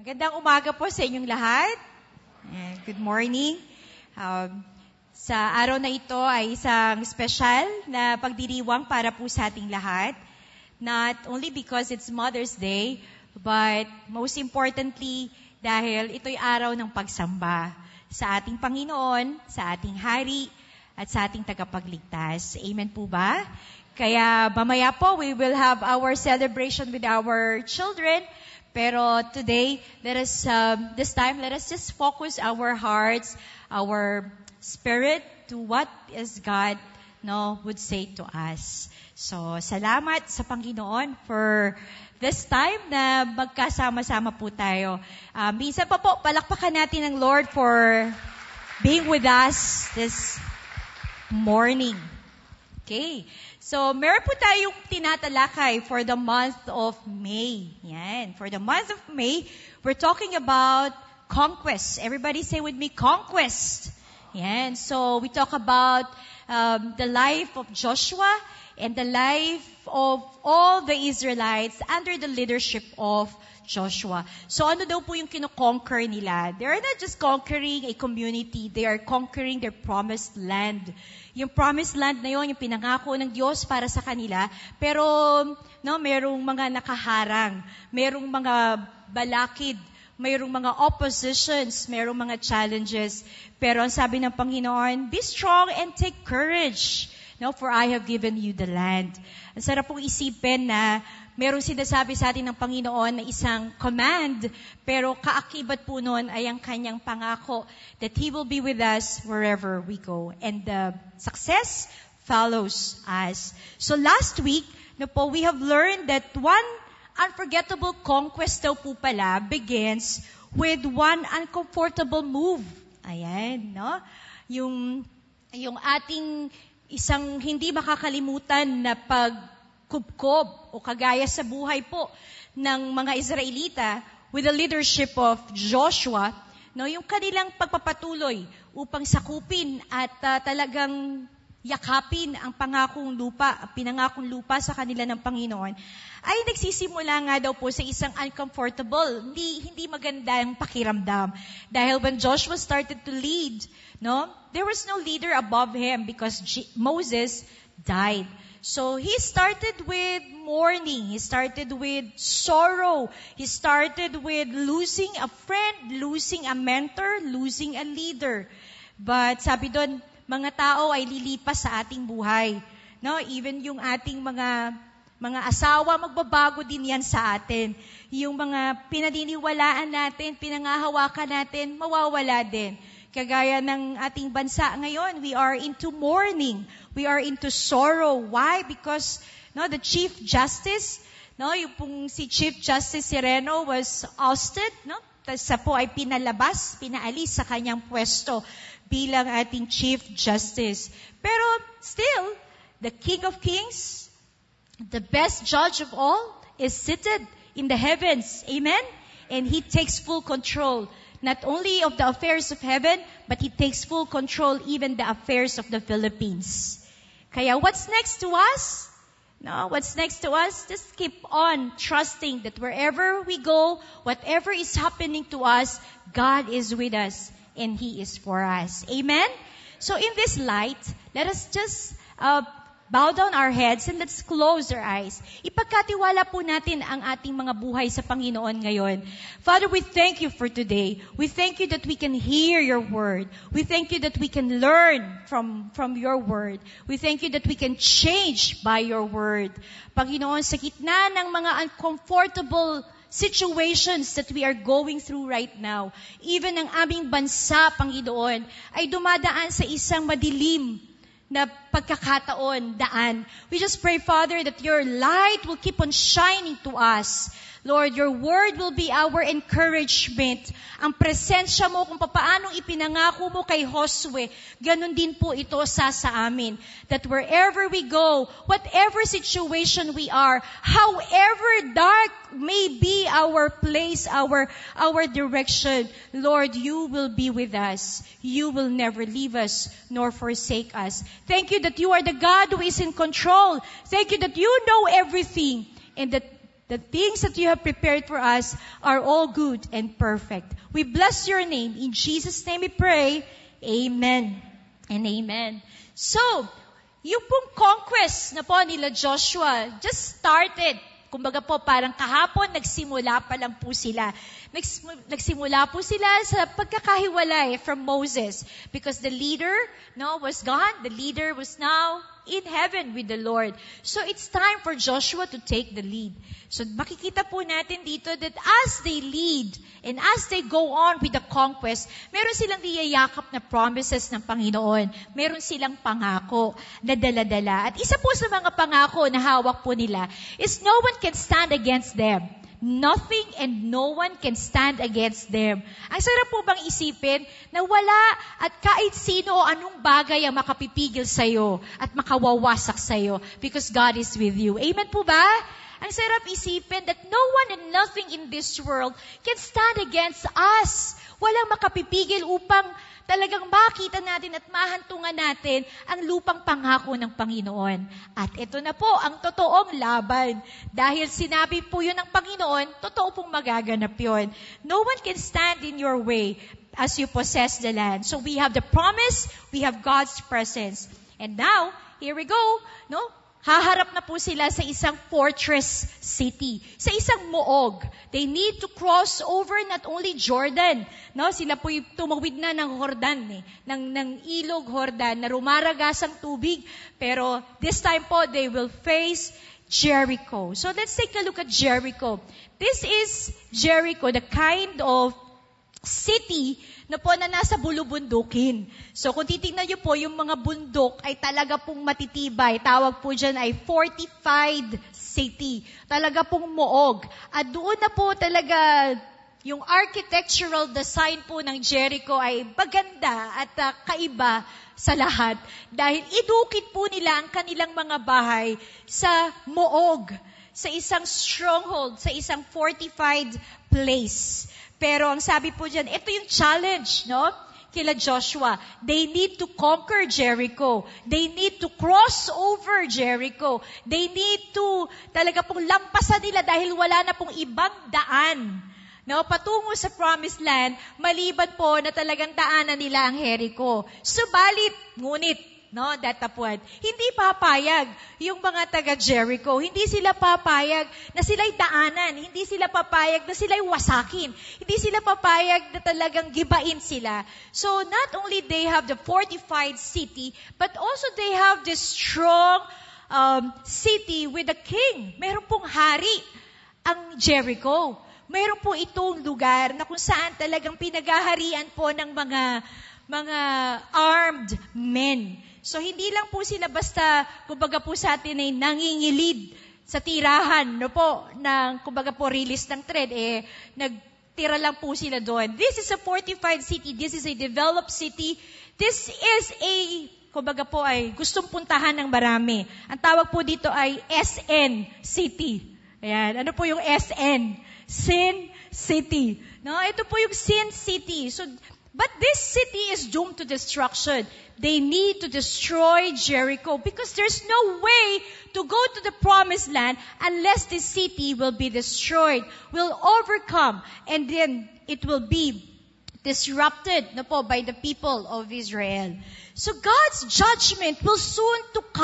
Magandang umaga po sa inyong lahat. Good morning. Sa araw na ito ay isang special na pagdiriwang para po sa ating lahat. Not only because it's Mother's Day, but most importantly, dahil ito'y araw ng pagsamba sa ating Panginoon, sa ating Hari, at sa ating tagapagligtas. Amen po ba? Kaya mamaya po, we will have our celebration with our children. Pero today, this time, let us just focus our hearts, our spirit to what is God would say to us. So, salamat sa Panginoon for this time na magkasama-sama po tayo. Minsan pa po, palakpakan natin ang Lord for being with us this morning. Okay. So, meron po tayong tinatalakay for the month of May. Yan. For the month of May, we're talking about conquest. Everybody say with me, conquest. Yan. So, we talk about the life of Joshua and the life of all the Israelites under the leadership of Joshua. So, ano daw po yung kino-conquer nila? They are not just conquering a community. They are conquering their promised land. Yung promised land na yon, yung pinangako ng Diyos para sa kanila, pero merong mga nakaharang, merong mga balakid, merong mga oppositions, merong mga challenges. Pero ang sabi ng Panginoon, be strong and take courage, for I have given you the land. Ang sarap pong isipin na merong sinasabi sa atin ng Panginoon na isang command, pero kaakibat po nun ay ang kanyang pangako that He will be with us wherever we go. And the success follows us. So last week, we have learned that one unforgettable conquest daw po pala begins with one uncomfortable move. Ayan, Yung ating isang hindi makakalimutan na pagkubkob o kagaya sa buhay po ng mga Israelita with the leadership of Joshua, yung kanilang pagpapatuloy upang sakupin at talagang yakapin ang pinangakong lupa sa kanila ng Panginoon, ay nagsisimula nga daw po sa isang uncomfortable, hindi magandang pakiramdam. Dahil when Joshua started to lead, there was no leader above him because Moses died. So he started with mourning. He started with sorrow. He started with losing a friend, losing a mentor, losing a leader. But sabi doon, mga tao ay lilipas sa ating buhay. Even yung ating mga asawa, magbabago din yan sa atin. Yung mga pinaniniwalaan natin, pinangahawakan natin, mawawala din. Kagaya ng ating bansa ngayon, we are into mourning. We are into sorrow. Why? Because the Chief Justice, yung pong si Chief Justice Sereno was ousted, Tapos po ay pinaalis sa kanyang pwesto bilang ating Chief Justice. Pero still, the King of Kings, the best judge of all, is seated in the heavens. Amen? And He takes full control, not only of the affairs of heaven, but He takes full control even the affairs of the Philippines. Kaya what's next to us? What's next to us? Just keep on trusting that wherever we go, whatever is happening to us, God is with us and He is for us. Amen? So in this light, let us just bow down our heads and let's close our eyes. Ipagkatiwala po natin ang ating mga buhay sa Panginoon ngayon. Father, we thank You for today. We thank You that we can hear Your word. We thank You that we can learn from Your word. We thank You that we can change by Your word. Panginoon, sa gitna ng mga uncomfortable situations that we are going through right now, even ang aming bansa, Panginoon, ay dumadaan sa isang madilim na pagkakataon, daan. We just pray, Father, that Your light will keep on shining to us. Lord, Your word will be our encouragement. Ang presensya Mo kung papaanong ipinangako Mo kay Josue, ganun din po ito sa amin. That wherever we go, whatever situation we are, however dark may be our place, our direction, Lord, You will be with us. You will never leave us nor forsake us. Thank You that You are the God who is in control. Thank You that You know everything and that The things that you have prepared for us are all good and perfect. We bless your name. In Jesus' name we pray. Amen and amen. So, yung pong conquest na po nila Joshua just started. Kumbaga po, parang kahapon, nagsimula pa lang po sila. Nagsimula po sila sa pagkakahiwalay from Moses. Because the leader, was gone. The leader was now in heaven with the Lord. So it's time for Joshua to take the lead. So makikita po natin dito that as they lead and as they go on with the conquest, meron silang niyayakap na promises ng Panginoon. Meron silang pangako na dala-dala. At isa po sa mga pangako na hawak po nila is no one can stand against them. Nothing and no one can stand against them. Ang sarap po bang isipin na wala at kahit sino o anong bagay ang makapipigil sa'yo at makawawasak sa'yo because God is with you. Amen po ba? Ang sarap isipin that no one and nothing in this world can stand against us. Walang makapipigil upang talagang makita natin at mahantungan natin ang lupang pangako ng Panginoon. At ito na po ang totoong laban. Dahil sinabi po yun ng Panginoon, totoo pong magaganap yun. No one can stand in your way as you possess the land. So we have the promise, we have God's presence. And now, here we go, haharap na po sila sa isang fortress city, sa isang moog. They need to cross over not only Jordan, sila po tumawid na ng Jordan, ng ilog Jordan, na rumaragas ang tubig. Pero this time po, they will face Jericho. So let's take a look at Jericho. This is Jericho, the kind of city na nasa bulubundukin. So kung titingnan niyo po, yung mga bundok ay talaga pong matitibay. Tawag po dyan ay fortified city. Talaga pong moog. At doon na po talaga yung architectural design po ng Jericho ay maganda at kaiba sa lahat. Dahil idukit po nila ang kanilang mga bahay sa moog, sa isang stronghold, sa isang fortified place. Pero ang sabi po dyan, ito yung challenge, kila Joshua. They need to conquer Jericho. They need to cross over Jericho. They need to talaga pong lampasan nila dahil wala na pong ibang daan. Patungo sa promised land, maliban po na talagang daanan nila ang Jericho. Ngunit, datapwad, hindi papayag yung mga taga Jericho. Hindi sila papayag na sila'y daanan. Hindi sila papayag na sila'y wasakin. Hindi sila papayag na talagang gibain sila. So not only they have the fortified city, but also they have this strong city with a king. Meron pong hari ang Jericho. Meron po itong lugar na kung saan talagang pinaghaharian po ng mga armed men. So, hindi lang po sila basta, kumbaga po sa atin ay nangingilid sa tirahan, kumbaga po release ng thread, nagtira lang po sila doon. This is a fortified city. This is a developed city. This is kumbaga po ay gustong puntahan ng marami. Ang tawag po dito ay SN City. Ayan. Ano po yung SN? Sin City. Ito po yung Sin City. So, but this city is doomed to destruction. They need to destroy Jericho because there's no way to go to the promised land unless this city will be destroyed, will overcome, and then it will be disrupted by the people of Israel. So God's judgment will soon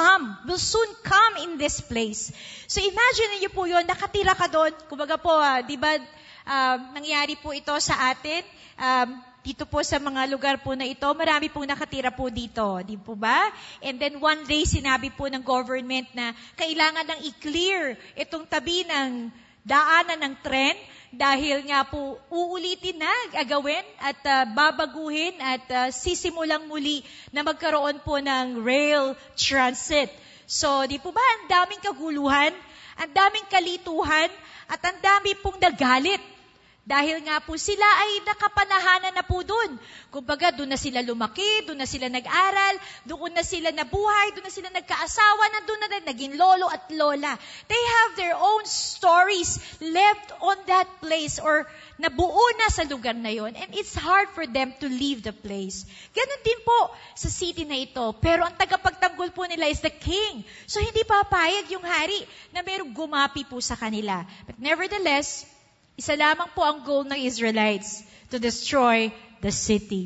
come in this place. So imagine niyo po yun, nakatira ka doon, kumbaga po, di ba, nangyari po ito sa atin, dito po sa mga lugar po na ito, marami pong nakatira po dito, di po ba? And then one day, sinabi po ng government na kailangan nang i-clear itong tabi ng daanan ng tren dahil nga po uulitin na agawin at babaguhin at sisimulang muli na magkaroon po ng rail transit. So, di po ba, ang daming kaguluhan, ang daming kalituhan, at ang dami pong nagalit Dahil nga po sila ay nakapanahanan na po doon. Kumbaga, doon na sila lumaki, doon na sila nag-aral, doon na sila nabuhay, doon na sila nagkaasawa, doon na naging lolo at lola. They have their own stories left on that place or nabuo na sa lugar na yon. And it's hard for them to leave the place. Ganon din po sa city na ito. Pero ang tagapagtanggol po nila is the king. So hindi papayag yung hari na mayroong gumapi po sa kanila. But nevertheless, isa lamang po ang goal ng Israelites, to destroy the city.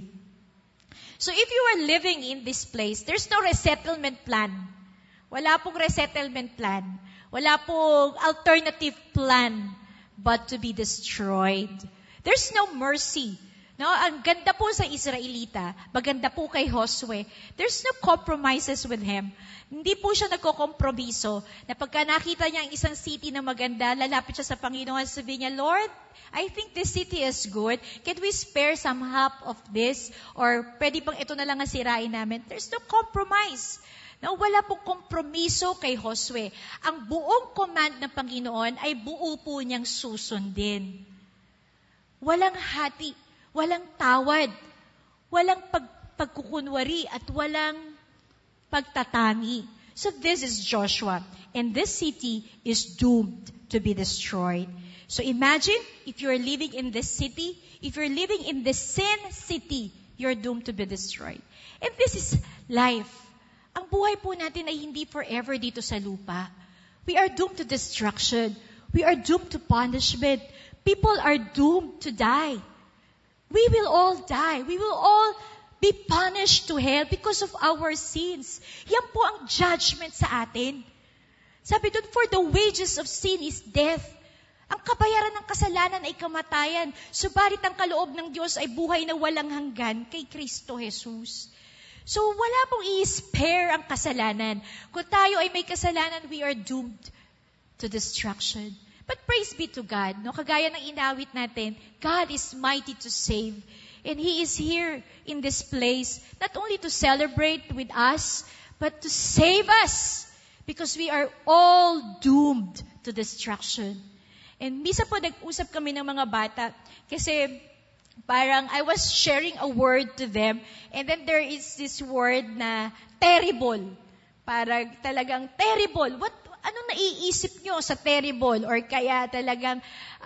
So if you are living in this place, there's no resettlement plan. Wala pong resettlement plan. Wala pong alternative plan but to be destroyed. There's no mercy. No, ang ganda po sa Israelita, maganda po kay Josue. There's no compromises with him. Hindi po siya nagkokompromiso na pagka nakita niya ang isang city na maganda, lalapit siya sa Panginoon at sabihin niya, Lord, I think this city is good. Can we spare some half of this? Or pwede bang ito na lang ang sirain namin? There's no compromise. No, wala pong kompromiso kay Josue. Ang buong command ng Panginoon ay buo po niyang susundin. Walang hati. Walang tawad, walang pagkukunwari, at walang pagtatangi. So this is Joshua. And this city is doomed to be destroyed. So imagine, if you're living in this city, if you're living in the sin city, you're doomed to be destroyed. And this is life. Ang buhay po natin ay hindi forever dito sa lupa. We are doomed to destruction. We are doomed to punishment. People are doomed to die. We will all die. We will all be punished to hell because of our sins. Yan po ang judgment sa atin. Sabi doon, for the wages of sin is death. Ang kabayaran ng kasalanan ay kamatayan. Subalit ang kaloob ng Diyos ay buhay na walang hanggan kay Kristo Jesus. So wala pong i-spare ang kasalanan. Kung tayo ay may kasalanan, we are doomed to destruction. But praise be to God, no? Kagaya ng inawit natin, God is mighty to save. And He is here in this place, not only to celebrate with us, but to save us. Because we are all doomed to destruction. And misa po nag-usap kami ng mga bata, kasi parang I was sharing a word to them, and then there is this word na terrible. Parang talagang terrible. Anong naiisip nyo sa terrible? Or kaya talagang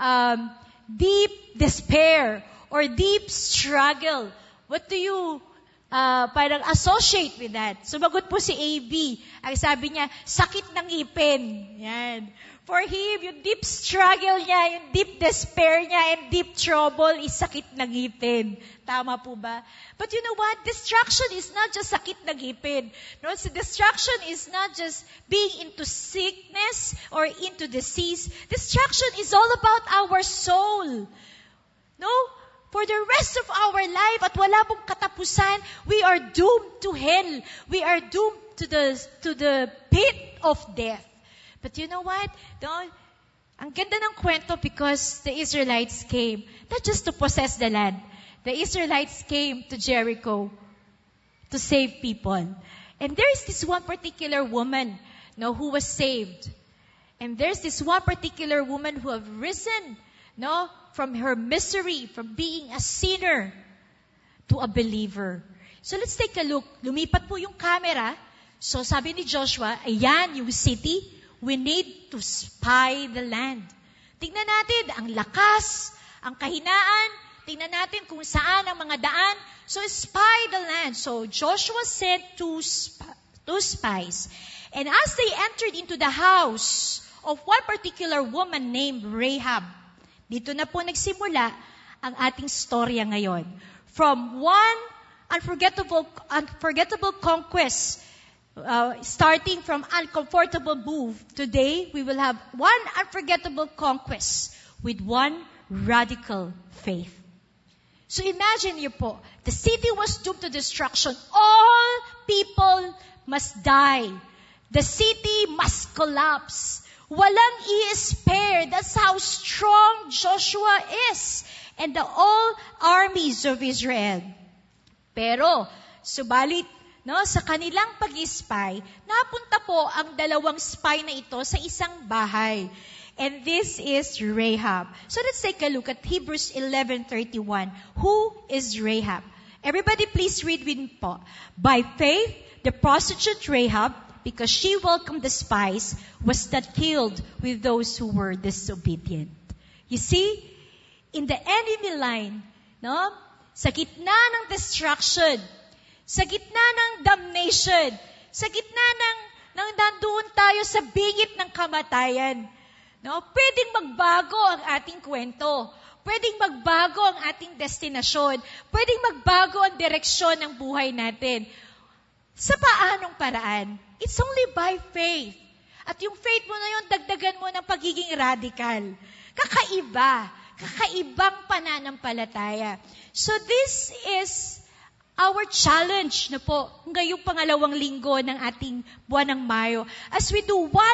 deep despair or deep struggle? What do you parang associate with that? Sumagot po si AB. Ang sabi niya, sakit ng ngipin. Yan. For him, yung deep struggle niya, yung deep despair niya, and deep trouble is sakit ng ngipin. Tama po ba? But you know what? Distraction is not just sakit ng ngipin. No? So distraction is not just being into sickness or into disease. Distraction is all about our soul. No? For the rest of our life, at wala pong katapusan, we are doomed to hell. We are doomed to the pit of death. But you know what? Ang ganda ng kwento because the Israelites came, not just to possess the land. The Israelites came to Jericho to save people. And there is this one particular woman, who was saved. And there's this one particular woman who have risen, from her misery, from being a sinner to a believer. So let's take a look. Lumipat po yung camera. So sabi ni Joshua, ayan yung city. We need to spy the land. Tingnan natin ang lakas, ang kahinaan. Tingnan natin kung saan ang mga daan. So spy the land. So Joshua sent two spies. And as they entered into the house of one particular woman named Rahab, dito na po nagsimula ang ating storya ngayon. From one unforgettable conquest, starting from uncomfortable move, today we will have one unforgettable conquest with one radical faith. So imagine you po, the city was doomed to destruction. All people must die. The city must collapse. Walang i-spare. That's how strong Joshua is. And the all armies of Israel. Pero, subalit, sa kanilang pag-spy, napunta po ang dalawang spy na ito sa isang bahay. And this is Rahab. So let's take a look at Hebrews 11:31. Who is Rahab? Everybody please read with me po. By faith, the prostitute Rahab, because she welcomed the spies, was not killed with those who were disobedient. You see, in the enemy line, no? Sa gitna ng destruction, sa gitna ng damnation, sa gitna ng nandoon tayo sa bingit ng kamatayan, no? Pwedeng magbago ang ating kwento. Pwedeng magbago ang ating destinasyon. Pwedeng magbago ang direksyon ng buhay natin. Sa paanong paraan? It's only by faith. At yung faith mo na yun, dagdagan mo ng pagiging radical. Kakaiba. Kakaibang pananampalataya. So this is our challenge na po ngayong pangalawang linggo ng ating buwan ng Mayo. As we do one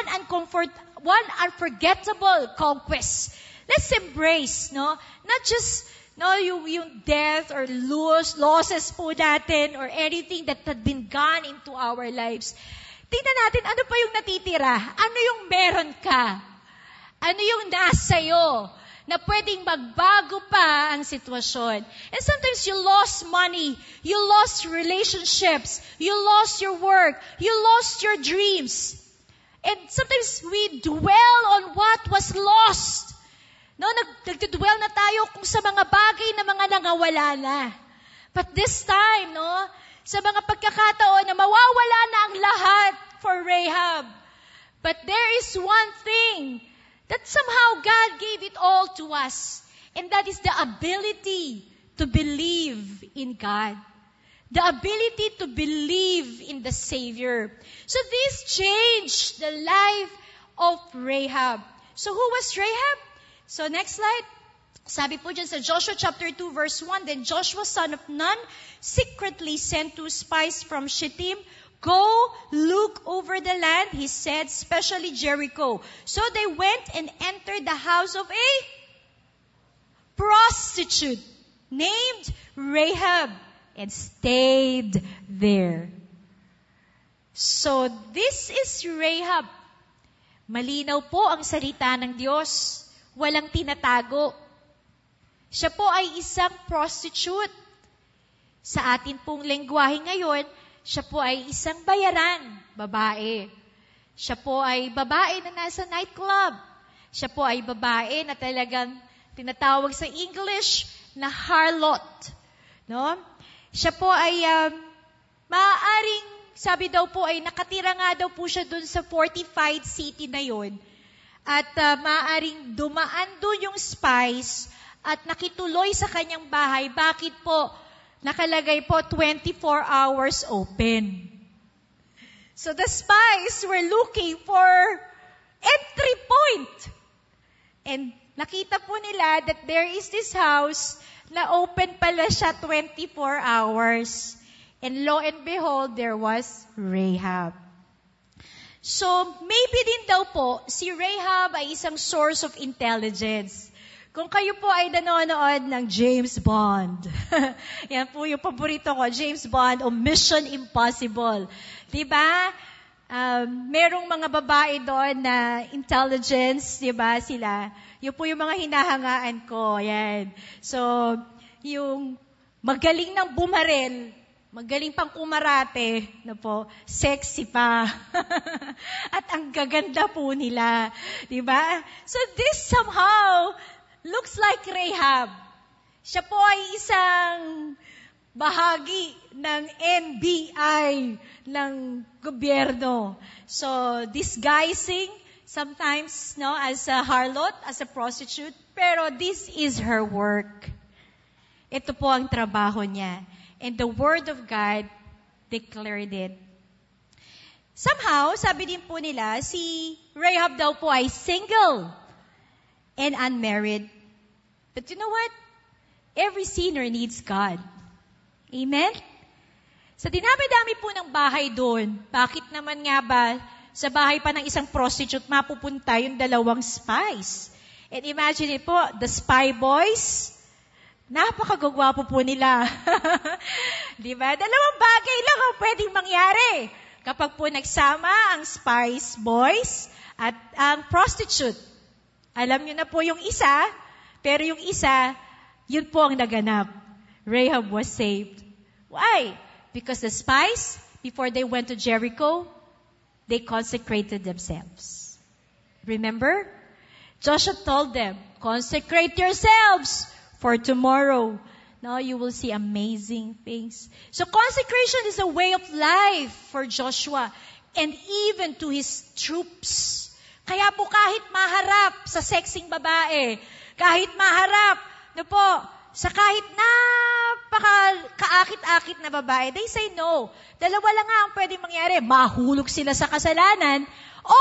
unforgettable conquest. Let's embrace, no? Not just yung death or losses po natin or anything that had been gone into our lives. Tingnan natin, ano pa yung natitira? Ano yung meron ka? Ano yung nasa'yo? Na pwedeng magbago pa ang sitwasyon. And sometimes you lost money, you lost relationships, you lost your work, you lost your dreams. And sometimes we dwell on what was lost. No, nagdudwell na tayo kung sa mga bagay na mga nangawala na. But this time, no, sa mga pagkakataon na mawawala na ang lahat for Rahab. But there is one thing that somehow God gave it all to us. And that is the ability to believe in God. The ability to believe in the Savior. So this changed the life of Rahab. So who was Rahab? So next slide. Sabi po dyan sa Joshua chapter 2 verse 1, Then Joshua son of Nun secretly sent 2 spies from Shittim. Go, look over the land, he said, especially Jericho. So they went and entered the house of a prostitute named Rahab and stayed there. So this is Rahab. Malinaw po ang salita ng Diyos. Walang tinatago. Siya po ay isang prostitute. Sa atin pong lengguwahe ngayon, siya po ay isang bayaran, babae. Siya po ay babae na nasa nightclub. Siya po ay babae na talagang tinatawag sa English na harlot. No? Siya po ay maaaring, sabi daw po ay nakatira nga daw po siya dun sa fortified city na yon. At maaaring dumaan dun yung spies at nakituloy sa kanyang bahay. Bakit po? Nakalagay po 24 hours open. So the spies were looking for entry point. And nakita po nila that there is this house na open pala siya 24 hours. And lo and behold, there was Rahab. So maybe din daw po, si Rahab ay isang source of intelligence. Kung kayo po ay nanonood ng James Bond, yan po yung paborito ko, James Bond o Mission Impossible. Diba? Merong mga babae doon na intelligence, diba sila? Yun po yung mga hinahangaan ko. Yan. So, yung magaling ng bumarel, magaling pang kumarate, na po, sexy pa. At ang gaganda po nila. Diba? So this somehow looks like Rahab. Siya po ay isang bahagi ng NBI ng gobyerno. So, disguising sometimes as a harlot, as a prostitute, pero this is her work. Ito po ang trabaho niya. And the Word of God declared it. Somehow, sabi din po nila, si Rahab daw po ay single and unmarried. But you know what? Every sinner needs God. Amen? Sa dinami-dami po ng bahay doon, bakit naman nga ba sa bahay pa ng isang prostitute mapupunta yung 2 spies? And imagine it po, the spy boys, napakagagwapo po nila. Diba? 2 bagay lang ang pwedeng mangyari kapag po nagsama ang spies boys at ang prostitute. Alam niyo na po yung isa, pero yung isa, yun po ang naganap. Rahab was saved. Why? Because the spies, before they went to Jericho, they consecrated themselves. Remember? Joshua told them, consecrate yourselves for tomorrow. Now you will see amazing things. So consecration is a way of life for Joshua and even to his troops. Kaya po kahit maharap sa sexing babae, kahit maharap, sa kahit kaakit-akit na babae, they say no. Dalawa lang nga ang pwedeng mangyari. Mahulog sila sa kasalanan o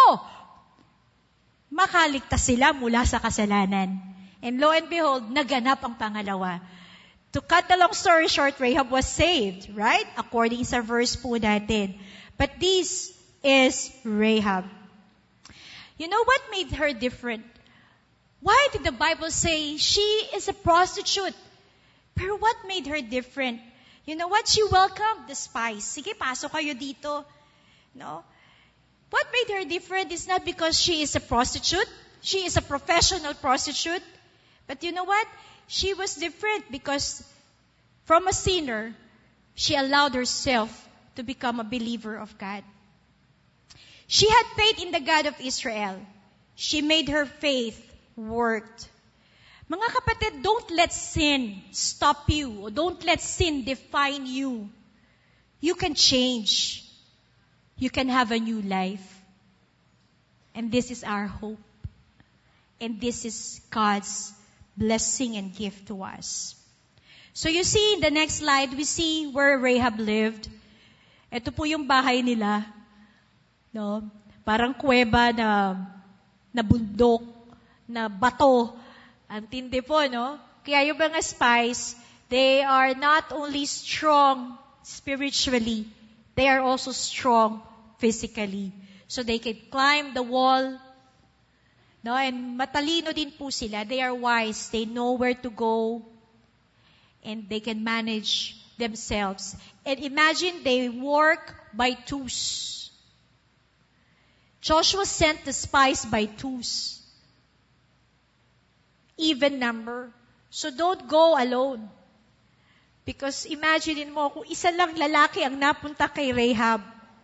makaligtas sila mula sa kasalanan. And lo and behold, naganap ang pangalawa. To cut the long story short, Rahab was saved, right? According sa verse po natin. But this is Rahab. You know what made her different? Why did the Bible say she is a prostitute? Pero what made her different? You know what? She welcomed the spies. Sige, pasok kayo dito. No? What made her different is not because she is a prostitute. She is a professional prostitute. But you know what? She was different because from a sinner, she allowed herself to become a believer of God. She had faith in the God of Israel. She made her faith worked. Mga kapatid, don't let sin stop you. Don't let sin define you. You can change. You can have a new life. And this is our hope. And this is God's blessing and gift to us. So you see, in the next slide, we see where Rahab lived. Ito po yung bahay nila. No? Parang kuweba na bundok, na bato. Ang tindi po, no? Kaya yung mga spies, they are not only strong spiritually, they are also strong physically. So they can climb the wall. No? And matalino din po sila. They are wise. They know where to go. And they can manage themselves. And imagine they work by twos. Joshua sent the spies by twos. Even number. So don't go alone. Because imagine mo, kung isa lang lalaki ang napunta kay Rahab,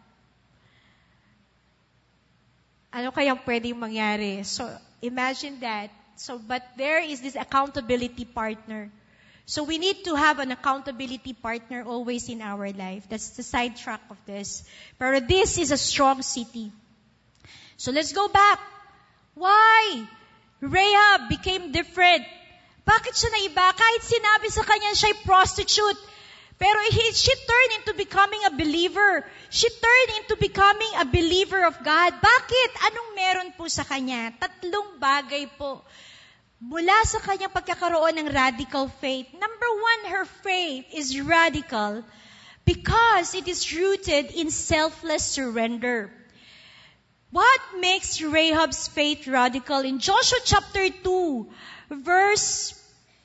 ano kayang pwedeng mangyari? So imagine that. So, but there is this accountability partner. So we need to have an accountability partner always in our life. That's the sidetrack of this. But this is a strong city. So let's go back. Why? Rahab became different. Bakit siya naiba? Kahit sinabi sa kanya siya'y prostitute. Pero she turned into becoming a believer. She turned into becoming a believer of God. Bakit? Anong meron po sa kanya? 3 bagay po. Mula sa kanyang pagkakaroon ng radical faith. Number 1, her faith is radical because it is rooted in selfless surrender. What makes Rahab's faith radical? In Joshua chapter 2, verse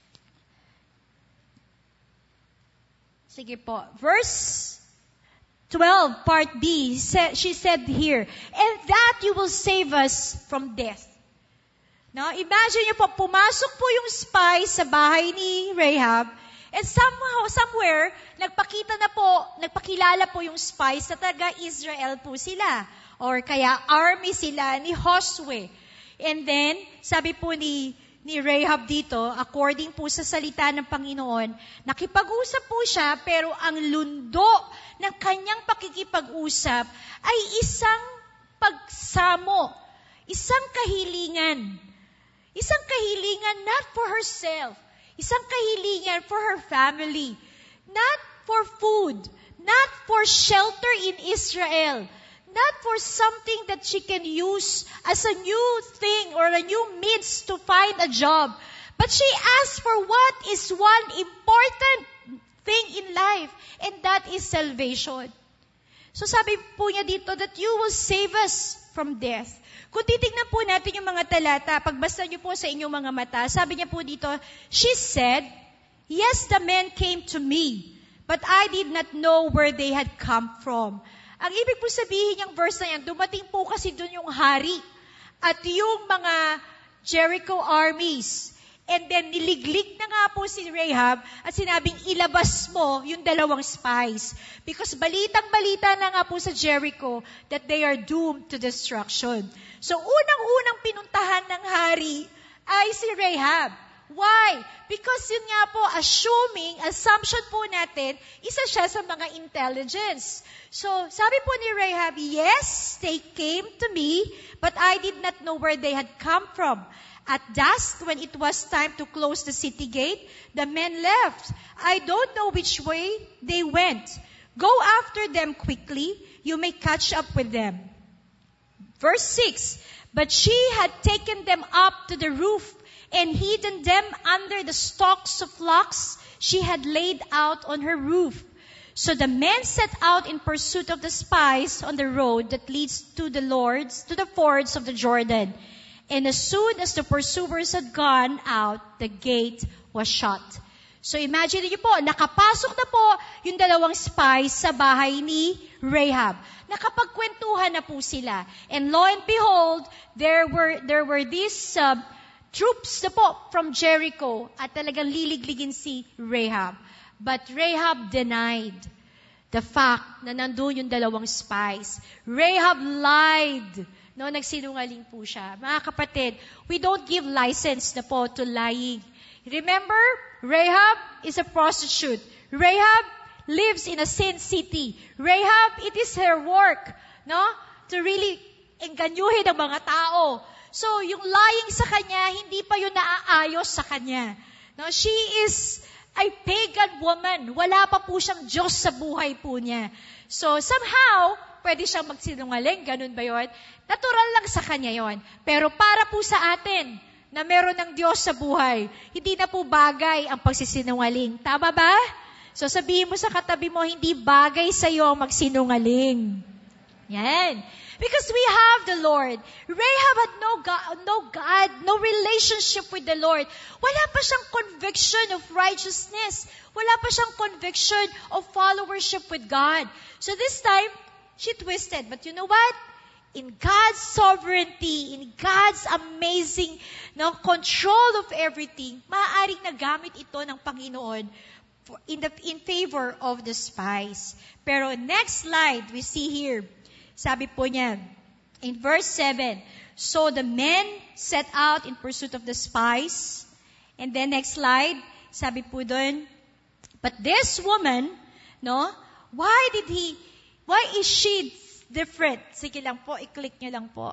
12, part B, she said here, and that you will save us from death. Now, imagine niyo po, pumasok po yung spy sa bahay ni Rahab, and somewhere, nagpakilala po yung spies sa taga-Israel po sila. Or kaya army sila ni Josue. And then, sabi po ni Rahab dito, according po sa salita ng Panginoon, nakipag-usap po siya, pero ang lundo ng kanyang pakikipag-usap ay isang pagsamo, isang kahilingan. Isang kahilingan not for herself, isang kahilingan for her family, not for food, not for shelter in Israel, not for something that she can use as a new thing or a new means to find a job. But she asked for what is one important thing in life, and that is salvation. So sabi po niya dito that you will save us from death. Kung titignan po natin yung mga talata, pagbasa niyo po sa inyong mga mata, sabi niya po dito, she said, yes, the men came to me, but I did not know where they had come from. Ang ibig po sabihin ng verse na yan, dumating po kasi doon yung hari at yung mga Jericho armies. And then niliglig na nga po si Rahab at sinabing ilabas mo yung 2 spies. Because balitang-balita na nga po sa Jericho that they are doomed to destruction. So unang-unang pinuntahan ng hari ay si Rahab. Why? Because yun nga po, assumption po natin, isa siya sa mga intelligence. So, sabi po ni Rahab, yes, they came to me, but I did not know where they had come from. At dusk, when it was time to close the city gate, the men left. I don't know which way they went. Go after them quickly. You may catch up with them. Verse 6, but she had taken them up to the roof and hidden them under the stalks of phlox she had laid out on her roof. So the men set out in pursuit of the spies on the road that leads to the fords of the Jordan. And as soon as the pursuers had gone out, the gate was shut. So imagine niyo po, nakapasok na po yung 2 spies sa bahay ni Rahab. Nakapagkwentuhan na po sila. And lo and behold, there were these troops na po from Jericho at talagang liligligin si Rahab. But Rahab denied the fact na nandun yung 2 spies. Rahab lied. No, nagsinungaling po siya. Mga kapatid, we don't give license na po to lying. Remember, Rahab is a prostitute. Rahab lives in a sin city. Rahab, it is her work, no, to really enganyuhin ang mga tao. So, yung lying sa kanya, hindi pa yun naaayos sa kanya. No, she is a pagan woman. Wala pa po siyang Diyos sa buhay po niya. So, somehow, pwede siyang magsinungaling. Ganun ba yun? Natural lang sa kanya yon. Pero para po sa atin, na meron ng Diyos sa buhay, hindi na po bagay ang pagsisinungaling. Tama ba? So sabihin mo sa katabi mo, hindi bagay sa iyo ang magsinungaling. Yan. Because we have the Lord. Rahab had no relationship with the Lord. Wala pa siyang conviction of righteousness. Wala pa siyang conviction of followership with God. So this time, she twisted. But you know what? In God's sovereignty, in God's amazing control of everything, maaaring nagamit ito ng Panginoon in favor of the spies. Pero next slide, we see here, sabi po niya, in verse 7, so the men set out in pursuit of the spies. And then next slide, sabi po doon, but this woman, why is she different? Sige lang po, i-click nyo lang po.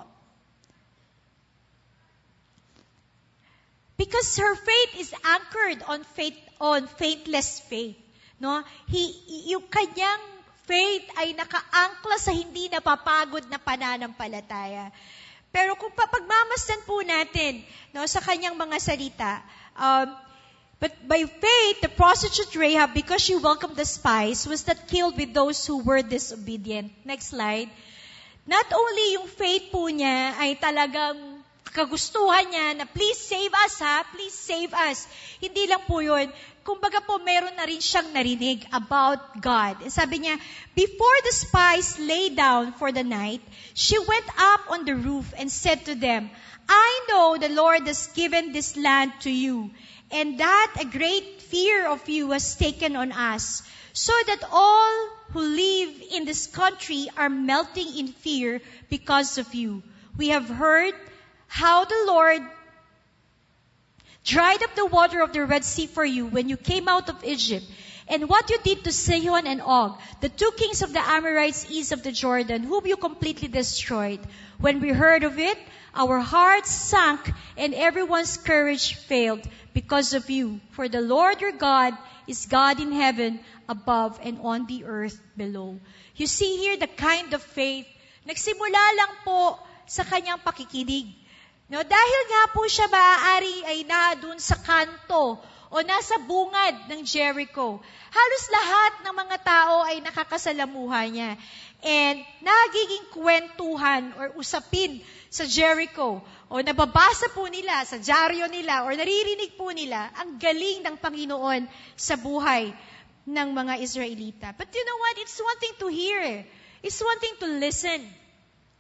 Because her faith is anchored on faithless faith. No? Yung kanyang faith ay nakaangkla sa hindi napapagod na pananampalataya. Pero kung pagmamasdan po natin sa kanyang mga salita, but by faith, the prostitute Rahab, because she welcomed the spies, was not killed with those who were disobedient. Next slide. Not only yung faith po niya ay talagang kagustuhan niya na please save us please save us. Hindi lang po yun. Kumbaga po meron na rin siyang narinig about God. And sabi niya, before the spies lay down for the night, she went up on the roof and said to them, I know the Lord has given this land to you, and that a great fear of you was taken on us, so that all who live in this country are melting in fear because of you. We have heard how the Lord dried up the water of the Red Sea for you when you came out of Egypt, and what you did to Sihon and Og, the 2 kings of the Amorites east of the Jordan, whom you completely destroyed. When we heard of it, our hearts sank and everyone's courage failed because of you. For the Lord your God is God in heaven above and on the earth below. You see here the kind of faith. Nagsimula lang po sa kanyang pakikinig. Dahil nga po siya maaari ay doon sa kanto o nasa bungad ng Jericho. Halos lahat ng mga tao ay nakakasalamuha niya. And nagiging kwentuhan or usapin sa Jericho o nababasa po nila sa dyaryo nila or naririnig po nila ang galing ng Panginoon sa buhay ng mga Israelita. But you know what? It's one thing to hear. It's one thing to listen.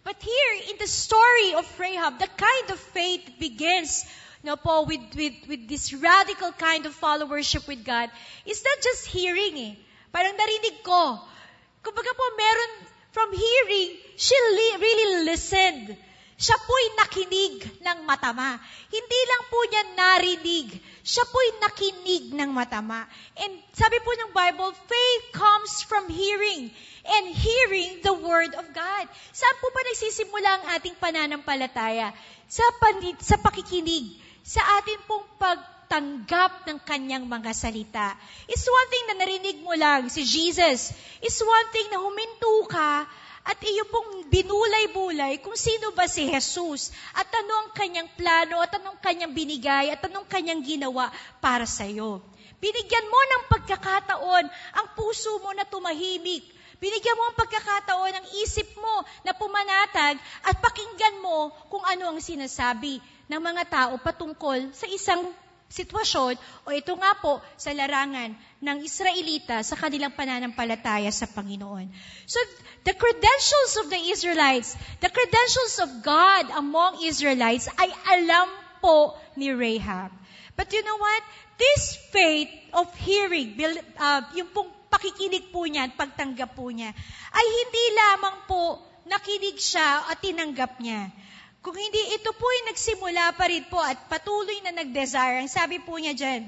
But here, in the story of Rahab, the kind of faith that begins with this radical kind of followership with God, is not just hearing Parang narinig ko. Kumbaga po, meron from hearing, she really listened. Siya po'y nakinig ng matama. Hindi lang po niya narinig. Siya po'y nakinig ng matama. And sabi po ng Bible, faith comes from hearing. And hearing the Word of God. Saan po ba nagsisimula ang ating pananampalataya? Sa pakikinig. Sa atin pong pagtanggap ng Kanyang mga salita. It's one thing na narinig mo lang si Jesus. It's one thing na huminto ka at iyo pong binulay-bulay kung sino ba si Jesus at ano ang Kanyang plano at anong Kanyang binigay at anong Kanyang ginawa para sa iyo. Binigyan mo ng pagkakataon ang puso mo na tumahimik. Binigyan mo ang pagkakataon ang isip mo na pumanatag at pakinggan mo kung ano ang sinasabi ng mga tao patungkol sa isang sitwasyon o ito nga po sa larangan ng Israelita sa kanilang pananampalataya sa Panginoon. So, the credentials of the Israelites, the credentials of God among Israelites ay alam po ni Rahab. But you know what? This faith of hearing, yung pong pakikinig po niya, pagtanggap po niya, ay hindi lamang po nakinig siya at tinanggap niya. Kung hindi, ito po ay nagsimula pa rin po at patuloy na nag-desire. Ang sabi po niya dyan,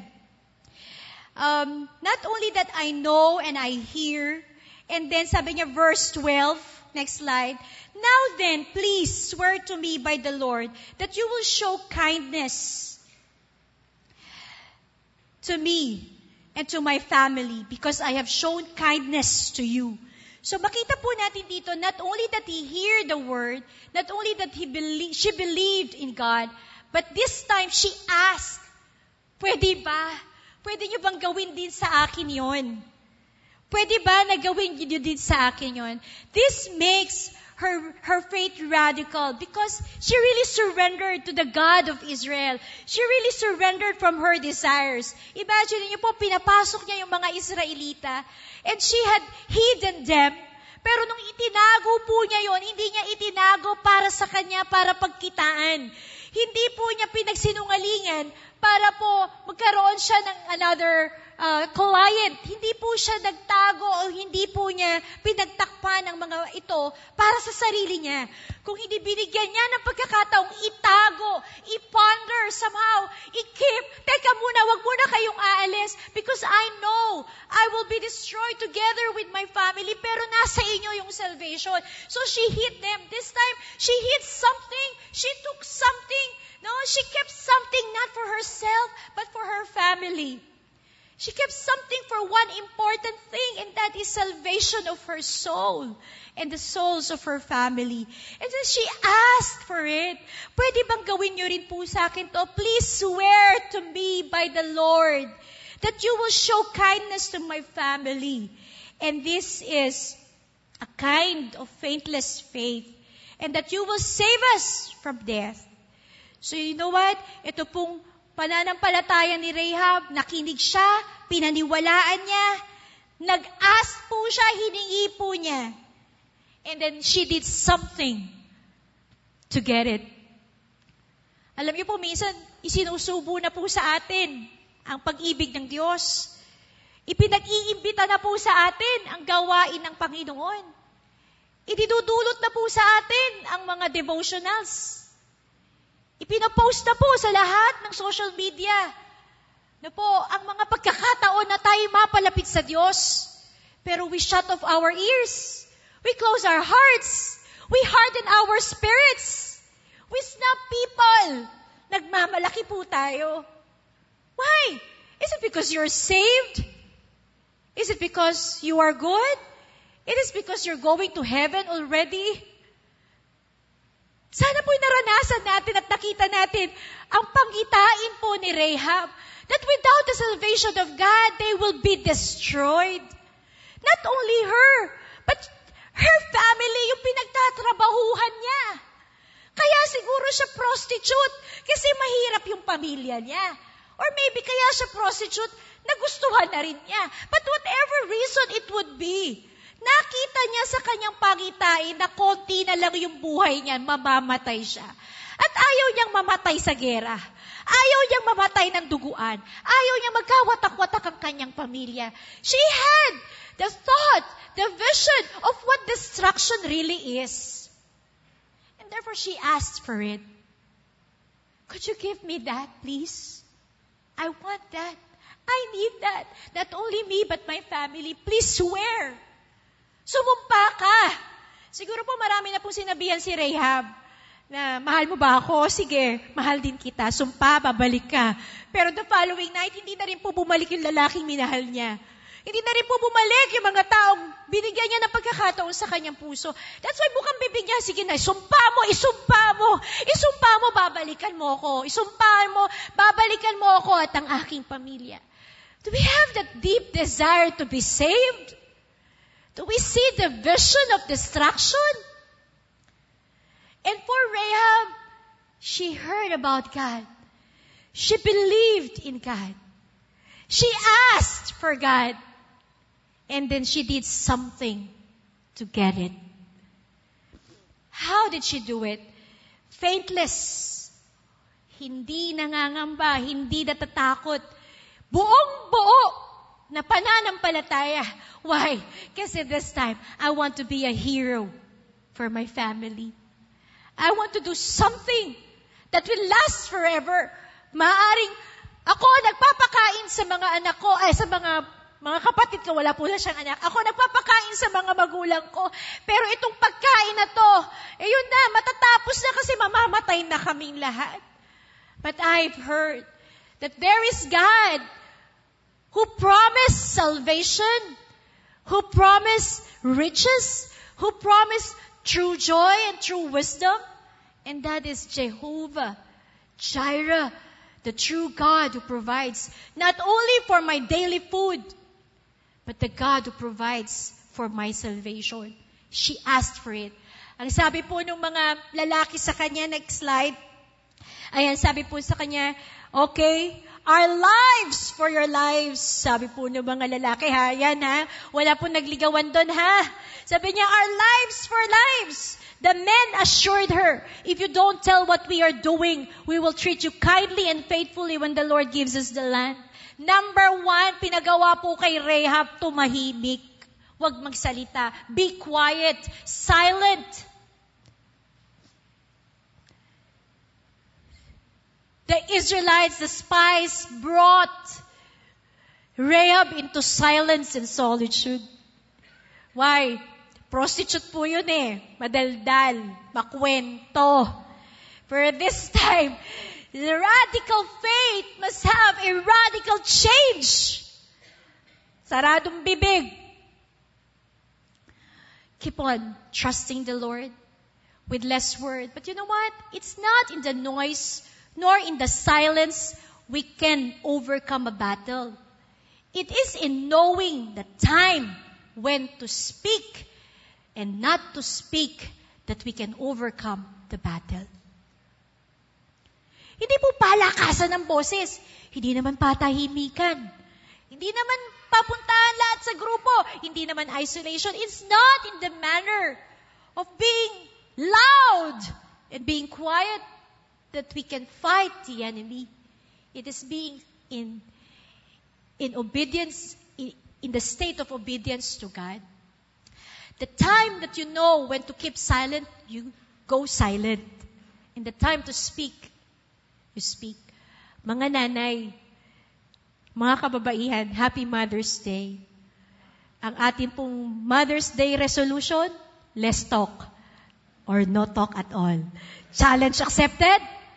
not only that I know and I hear, and then sabi niya verse 12, next slide, now then, please swear to me by the Lord that you will show kindness to me and to my family because I have shown kindness to you. So makita po natin dito, not only that he heard the word, not only that she believed in God, but this time she asked, pwede ba? Pwede niyo bang gawin din sa akin yon? Pwede ba na gawin niyo din sa akin yon? This makes her faith radical because she really surrendered to the God of Israel. She really surrendered from her desires. Imagine niyo po, pinapasok niya yung mga Israelita and she had hidden them. Pero nung itinago po niya yon, hindi niya itinago para sa kanya, para pagkitaan. Hindi po niya pinagsinungalingan para po magkaroon siya ng another client. Hindi po siya nagtago o hindi po niya pinagtakpan ang mga ito para sa sarili niya. Kung hindi binigyan niya ng pagkakataong itago, i-ponder somehow, i-keep, teka muna, wag muna kayong aalis because I know I will be destroyed together with my family pero nasa inyo yung salvation. So she hid them. This time, she hid something. She took something. No, she kept something not for herself but for her family. She kept something for one important thing, and that is salvation of her soul and the souls of her family. And then she asked for it. Pwede bang gawin niyo rin po sa akin to? Please swear to me by the Lord that you will show kindness to my family. And this is a kind of faithless faith. And that you will save us from death. So you know what? Ito pong pananampalataya ni Rahab, nakinig siya, pinaniwalaan niya, nag-ask po siya, hiningi po niya. And then she did something to get it. Alam niyo po, minsan, isinusubo na po sa atin ang pag-ibig ng Diyos. Ipinag-iimbita na po sa atin ang gawain ng Panginoon. Idinudulot na po sa atin ang mga devotionals. Ipinopost na po sa lahat ng social media na po ang mga pagkakataon na tayo mapalapit sa Diyos. Pero we shut off our ears. We close our hearts. We harden our spirits. We snub people. Nagmamalaki po tayo. Why? Is it because you're saved? Is it because you are good? It is because you're going to heaven already? Sana po'y naranasan natin at nakita natin ang panggitain po ni Rahab that without the salvation of God, they will be destroyed. Not only her, but her family, yung pinagtatrabahuhan niya. Kaya siguro siya prostitute kasi mahirap yung pamilya niya. Or maybe kaya siya prostitute, nagustuhan na rin niya. But whatever reason it would be, Nakita niya sa kanyang pangitain na konti na lang yung buhay niya, mamamatay siya. At ayaw niyang mamatay sa gera. Ayaw niyang mamatay ng duguan. Ayaw niyang magkawatak-watak ang kanyang pamilya. She had the thought, the vision of what destruction really is. And therefore she asked for it. Could you give me that, please? I want that. I need that. Not only me, but my family. Please swear. Sumumpa ka. Siguro po marami na pong sinabihan si Rahab na mahal mo ba ako? Sige, mahal din kita. Sumpa, babalik ka. Pero the following night, hindi na rin po bumalik yung lalaking minahal niya. Hindi na rin po bumalik yung mga taong binigyan niya ng pagkakataon sa kanyang puso. That's why bukang bibig niya, sige na, isumpa mo, babalikan mo ako. Isumpa mo, babalikan mo ako at ang aking pamilya. Do we have that deep desire to be saved? Do we see the vision of destruction? And for Rahab, she heard about God. She believed in God. She asked for God. And then she did something to get it. How did she do it? Faithless. Hindi nangangamba, hindi natatakot. Buong-buo na pananampalataya. Why? Kasi this time, I want to be a hero for my family. I want to do something that will last forever. Maaring ako nagpapakain sa mga anak ko, sa mga kapatid ko, wala po na siyang anak. Ako nagpapakain sa mga magulang ko. Pero itong pagkain na to, yun na, matatapos na kasi mamamatay na kaming lahat. But I've heard that there is God who promised salvation, who promised riches, who promised true joy and true wisdom. And that is Jehovah Jireh, the true God who provides not only for my daily food, but the God who provides for my salvation. She asked for it. Ang sabi po ng mga lalaki sa kanya, next slide, ayan, sabi po sa kanya, okay, our lives for your lives. Sabi po ng mga lalaki, ha, yan ha, wala po nagligawan doon ha. Sabi niya, our lives for lives. The men assured her, if you don't tell what we are doing, we will treat you kindly and faithfully when the Lord gives us the land. Number 1, pinagawa po kay Rahab, tumahimik. Huwag magsalita. Be quiet. Silent. The Israelites, the spies, brought Rahab into silence and solitude. Why? Prostitute po yun madaldal, makwento. For this time, the radical faith must have a radical change. Saradong bibig. Keep on trusting the Lord with less word. But you know what? It's not in the noise nor in the silence we can overcome a battle. It is in knowing the time when to speak and not to speak that we can overcome the battle. Hindi po palakasan ng boses. Hindi naman patahimikan. Hindi naman papuntahan lahat sa grupo. Hindi naman isolation. It's not in the manner of being loud and being quiet that we can fight the enemy. It is being in obedience, in the state of obedience to God. The time that you know when to keep silent, you go silent. In the time to speak, you speak. Mga nanay, mga kababaihan, Happy Mother's Day. Ang ating pong Mother's Day resolution, less talk or no talk at all. Challenge accepted?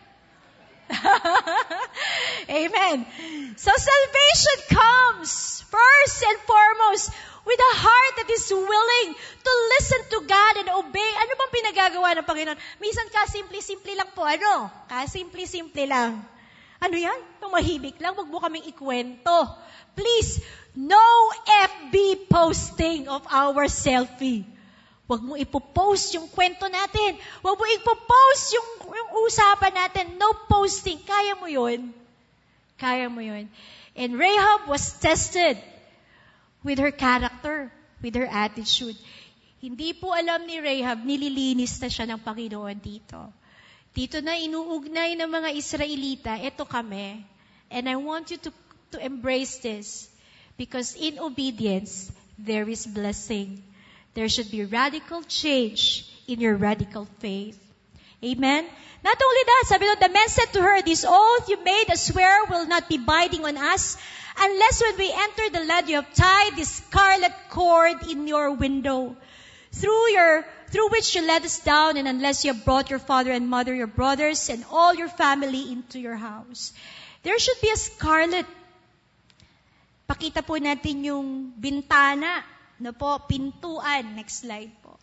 Amen. So salvation comes first and foremost with a heart that is willing to listen to God and obey. Ano bang pinagagawa ng Panginoon? Minsan kasimple-simple lang po. Kasimple-simple lang. Ano yan? Tumahimik lang. Huwag mo kaming ikwento. Please, no FB posting of our selfie. Huwag mo ipopost yung kwento natin. Huwag mo ipopost yung usapan natin. No posting. Kaya mo yun. Kaya mo yun. And Rahab was tested with her character. with her attitude. Hindi po alam ni Rahab, nililinis na siya ng Panginoon dito. Dito na inuugnay ng mga Israelita, eto kami. And I want you to embrace this. Because in obedience, there is blessing. There should be radical change in your radical faith. Amen? Not only that, sabi doon, the man said to her, this oath you made, I swear, will not be binding on us, unless when we enter the land you have tied this scarlet cord in your window, through which you let us down, and unless you have brought your father and mother, your brothers, and all your family into your house. There should be a scarlet. Pakita po natin yung bintana, pintuan. Next slide po.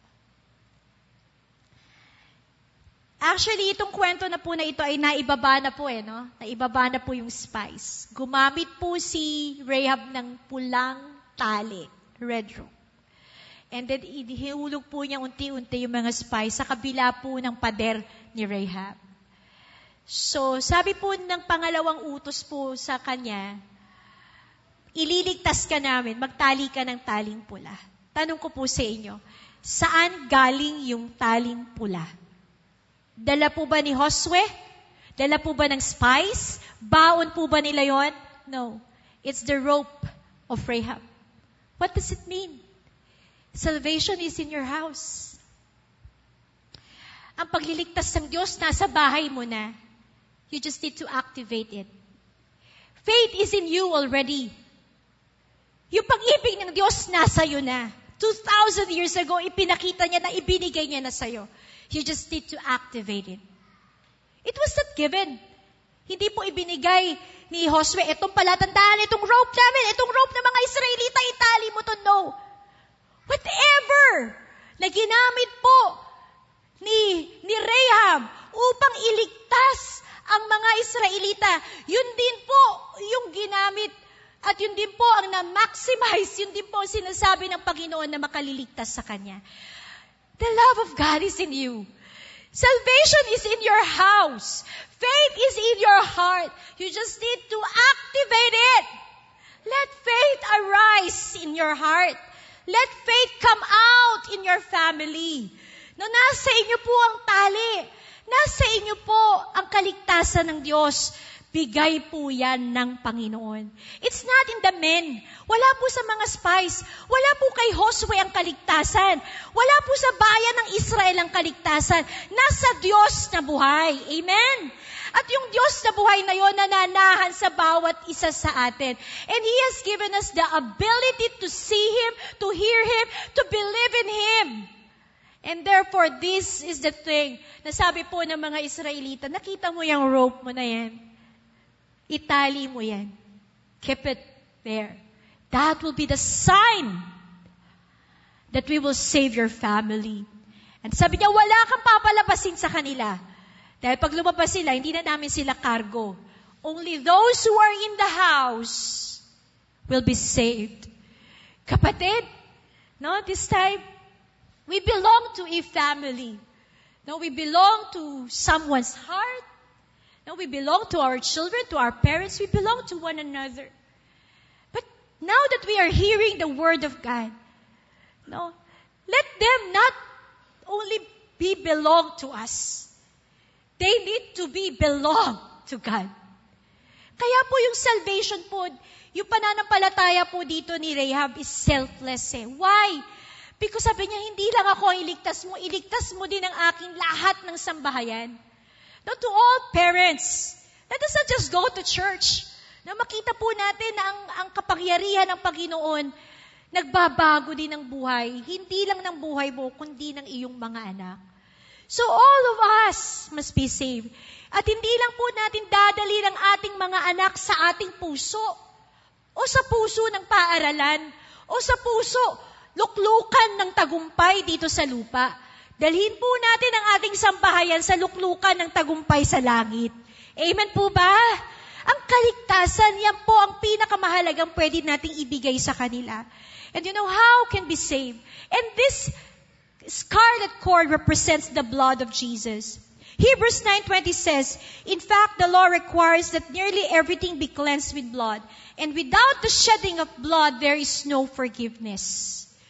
Actually, itong kwento na po na ito ay naibaba na po Naibaba na po yung spies. Gumamit po si Rahab ng pulang tali, red rope. And then, ihulog po niya unti-unti yung mga spies sa kabila po ng pader ni Rahab. So, sabi po ng pangalawang utos po sa kanya, ililigtas ka namin, magtali ka ng taling pula. Tanong ko po sa inyo, saan galing yung taling pula? Dala po ba ni Josue? Dala po ba ng spies? Baon po ba nila yon? No. It's the rope of Rahab. What does it mean? Salvation is in your house. Ang pagliligtas ng Diyos nasa bahay mo na. You just need to activate it. Faith is in you already. Yung pag-ibig ng Diyos nasa iyo na. 2,000 years ago, ipinakita niya na ibinigay niya na sa iyo. You just need to activate it. It was not given. Hindi po ibinigay ni Josue, itong palatandaan, itong rope namin, itong rope ng mga Israelita, itali mo to. No. Whatever na ginamit po ni Rahab upang iligtas ang mga Israelita, yun din po yung ginamit at yun din po ang na-maximize, yun din po ang sinasabi ng Panginoon na makaliligtas sa Kanya. The love of God is in you. Salvation is in your house. Faith is in your heart. You just need to activate it. Let faith arise in your heart. Let faith come out in your family. No, nasa inyo po ang tali. Nasa inyo po ang kaligtasan ng Diyos. Bigay po yan ng Panginoon. It's not in the men. Wala po sa mga spies. Wala po kay Josue ang kaligtasan. Wala po sa bayan ng Israel ang kaligtasan. Nasa Diyos na buhay. Amen? At yung Diyos na buhay na yon nananahan sa bawat isa sa atin. And He has given us the ability to see Him, to hear Him, to believe in Him. And therefore, this is the thing na sabi po ng mga Israelita, nakita mo yung rope mo na yan. Itali mo yan. Keep it there. That will be the sign that we will save your family. And sabi niya, wala kang papalabasin sa kanila. Dahil pag lumabas sila, hindi na namin sila cargo. Only those who are in the house will be saved. Kapatid, no, this time, we belong to a family. No, we belong to someone's heart. No, we belong to our children, to our parents. We belong to one another. But now that we are hearing the Word of God, no, let them not only be belong to us. They need to be belong to God. Kaya po yung salvation po, yung pananampalataya po dito ni Rahab is selfless. Why? Because sabi niya, hindi lang ako ang iligtas mo din ang aking lahat ng sambahayan. Now, to all parents, let us not just go to church. Na makita po natin na ang kapangyarihan ng Panginoon, nagbabago din ng buhay. Hindi lang ng buhay mo, kundi ng iyong mga anak. So all of us must be saved. At hindi lang po natin dadali ng ating mga anak sa ating puso, o sa puso ng paaralan, o sa puso, luklukan ng tagumpay dito sa lupa. Dalhin po natin ang ating sambahayan sa luklukan ng tagumpay sa langit. Amen po ba? Ang kaligtasan, yan po ang pinakamahalagang pwede nating ibigay sa kanila. And you know, how can be saved? And this scarlet cord represents the blood of Jesus. Hebrews 9:20 says, in fact, the law requires that nearly everything be cleansed with blood. And without the shedding of blood, there is no forgiveness.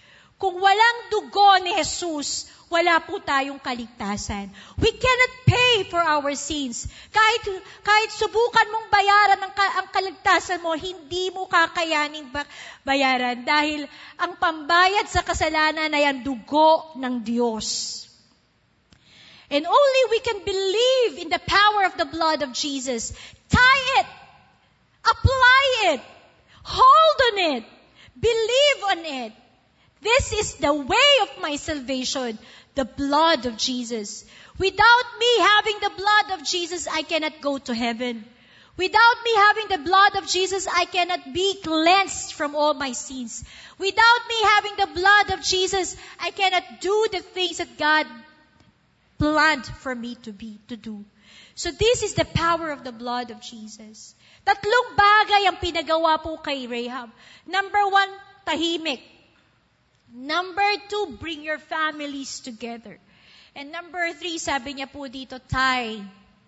Kung walang dugo ni Jesus, wala po tayong kaligtasan. We cannot pay for our sins. Kahit subukan mong bayaran ang kaligtasan mo, hindi mo kakayaning bayaran dahil ang pambayad sa kasalanan ay ang dugo ng Diyos. And only we can believe in the power of the blood of Jesus. Tie it. Apply it. Hold on it. Believe on it. This is the way of my salvation, the blood of Jesus. Without me having the blood of Jesus, I cannot go to heaven. Without me having the blood of Jesus, I cannot be cleansed from all my sins. Without me having the blood of Jesus, I cannot do the things that God planned for me to do. So this is the power of the blood of Jesus. Tatlong bagay ang pinagawa po kay Rahab. Number 1, tahimik. Number 2, bring your families together. And number 3, sabi niya po dito, tie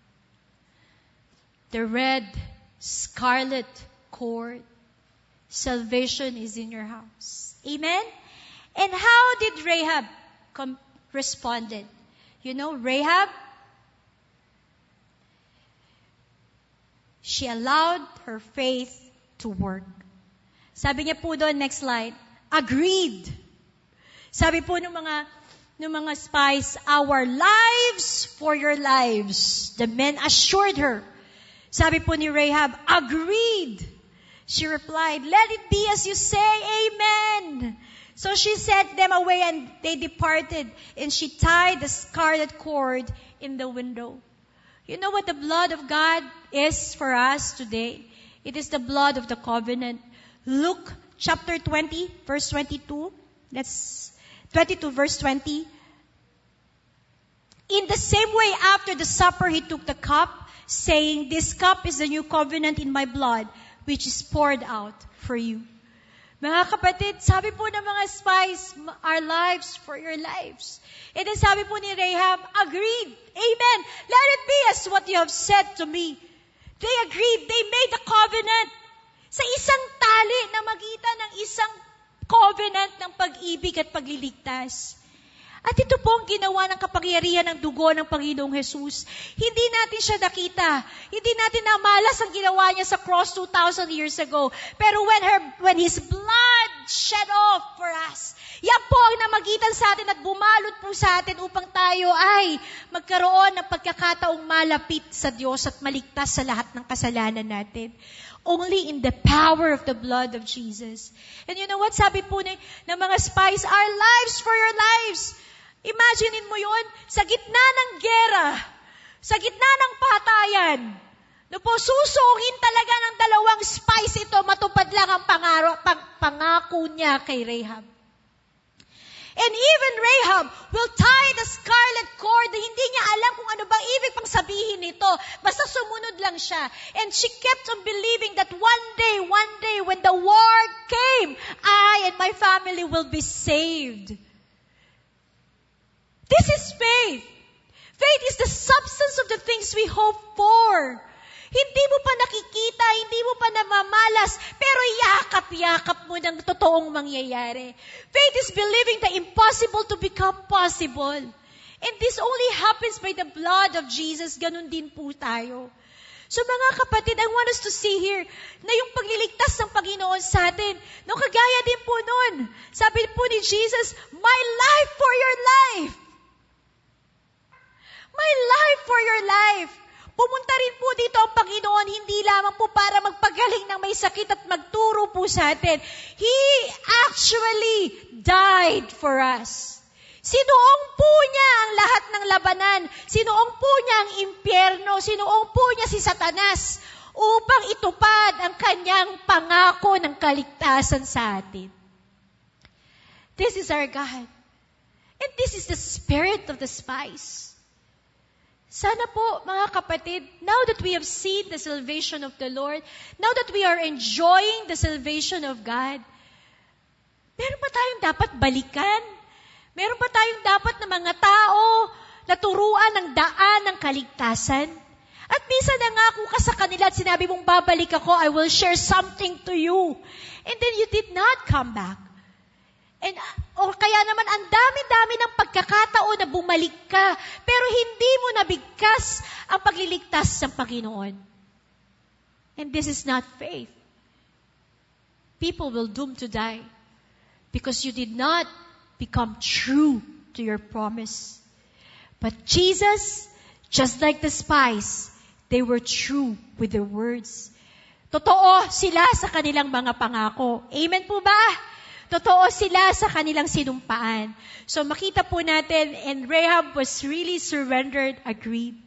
the red scarlet cord. Salvation is in your house. Amen? And how did Rahab responded? You know, Rahab, she allowed her faith to work. Sabi niya po doon, next slide, agreed. Sabi po ng mga spies, our lives for your lives. The men assured her. Sabi po ni Rahab, agreed. She replied, let it be as you say, amen. So she sent them away and they departed. And she tied the scarlet cord in the window. You know what the blood of God is for us today? It is the blood of the covenant. Luke chapter 20, verse 22. That's 22 verse 20. In the same way, after the supper, he took the cup, saying, this cup is the new covenant in my blood, which is poured out for you. Mga kapatid, sabi po ng mga spies, our lives for your lives. And then sabi po ni Rahab, agreed. Amen. Let it be as what you have said to me. They agreed. They made a covenant. Sa isang tali na magitan ng isang covenant ng pag-ibig at pagliligtas. At ito po ang ginawa ng kapangyarihan ng dugo ng Panginoong Jesus. Hindi natin siya nakita. Hindi natin namalas ang ginawa niya sa cross 2,000 years ago. Pero when His blood shed off for us, yan po ang namagitan sa atin at bumalot po sa atin upang tayo ay magkaroon ng pagkakataong malapit sa Diyos at maligtas sa lahat ng kasalanan natin. Only in the power of the blood of Jesus. And you know what? Sabi po ng mga spies, our lives for your lives. Imaginein mo yun, sa gitna ng gera, sa gitna ng patayan, susungin talaga ng dalawang spies ito, matupad lang ang pangako niya kay Rahab. And even Rahab will tie the scarlet cord. Hindi niya alam kung ano bang ibig pang sabihin nito. Basta sumunod lang siya. And she kept on believing that one day, when the war came, I and my family will be saved. This is faith. Faith is the substance of the things we hope for. Hindi mo pa nakikita, hindi mo pa namamalas, pero yakap-yakap mo ng totoong mangyayari. Faith is believing the impossible to become possible. And this only happens by the blood of Jesus. Ganun din po tayo. So mga kapatid, I want us to see here na yung pagliligtas ng Panginoon sa atin, no, kagaya din po nun. Sabi po ni Jesus, my life for your life. My life for your life. Pumunta rin po dito ang Panginoon, hindi lamang po para magpagaling ng may sakit at magturo po sa atin. He actually died for us. Sinuong po niya ang lahat ng labanan. Sinuong po niya ang impyerno. Sinuong po niya si Satanas upang itupad ang kanyang pangako ng kaligtasan sa atin. This is our God. And this is the spirit of the spies. Sana po, mga kapatid, now that we have seen the salvation of the Lord, now that we are enjoying the salvation of God, meron pa tayong dapat balikan? Meron pa tayong dapat na mga tao na turuan ng daan ng kaligtasan? At minsan nangako ka sa kanila at sinabi mong babalik ako, I will share something to you. And then you did not come back. And O kaya naman ang dami-dami ng pagkakataon na bumalik ka, pero hindi mo nabigkas ang pagliligtas ng Panginoon. And this is not faith. People will doom to die because you did not become true to your promise. But Jesus, just like the spies, they were true with their words. Totoo sila sa kanilang mga pangako. Amen po ba? Totoo sila sa kanilang sinumpaan. So makita po natin, and Rahab was really surrendered, agreed.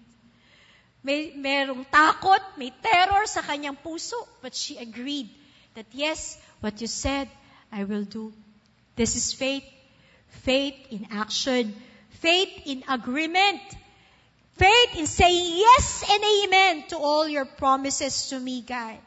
Merong takot, may terror sa kanyang puso, but she agreed that yes, what you said, I will do. This is faith. Faith in action. Faith in agreement. Faith in saying yes and amen to all your promises to me, God.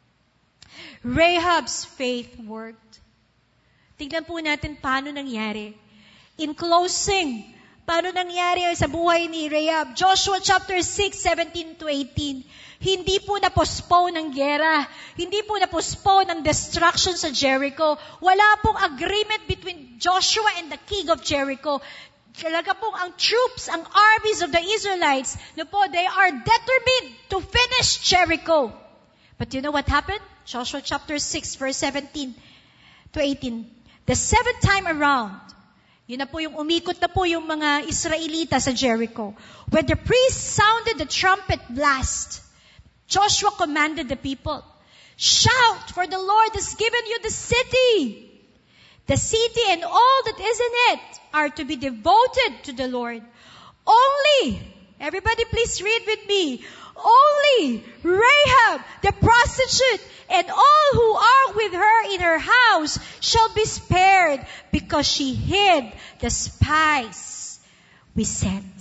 Rahab's faith worked. Tignan po natin paano nangyari. In closing, paano nangyari sa buhay ni Rahab? Joshua chapter 6, 17 to 18. Hindi po na-postpone ang gera. Hindi po na-postpone ang destruction sa Jericho. Wala pong agreement between Joshua and the king of Jericho. Talaga pong ang troops, ang armies of the Israelites, they are determined to finish Jericho. But you know what happened? Joshua chapter 6, verse 17 to 18. The seventh time around, yun na po yung umikot na po yung mga Israelita sa Jericho. When the priest sounded the trumpet blast, Joshua commanded the people, shout, for the Lord has given you the city. The city and all that is in it are to be devoted to the Lord. Only, everybody please read with me, only Rahab, the prostitute, and all who are with her in her house shall be spared because she hid the spies we sent.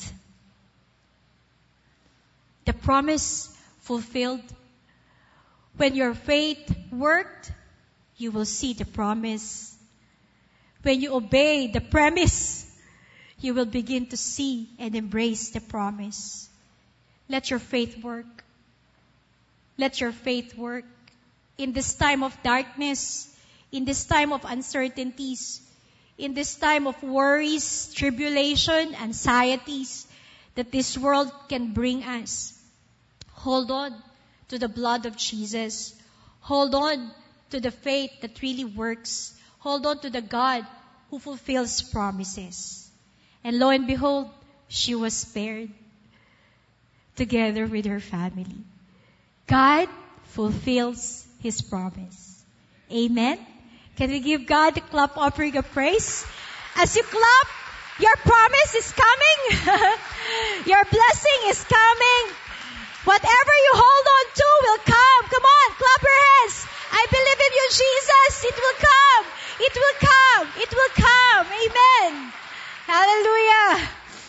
The promise fulfilled. When your faith worked, you will see the promise. When you obey the premise, you will begin to see and embrace the promise. Let your faith work. Let your faith work. In this time of darkness, in this time of uncertainties, in this time of worries, tribulation, anxieties that this world can bring us, hold on to the blood of Jesus. Hold on to the faith that really works. Hold on to the God who fulfills promises. And lo and behold, she was spared together with her family. God fulfills His promise. Amen? Can we give God a clap offering of praise? As you clap, your promise is coming. Your blessing is coming. Whatever you hold on to will come. Come on, clap your hands. I believe in you, Jesus. It will come. It will come. It will come. Amen. Hallelujah.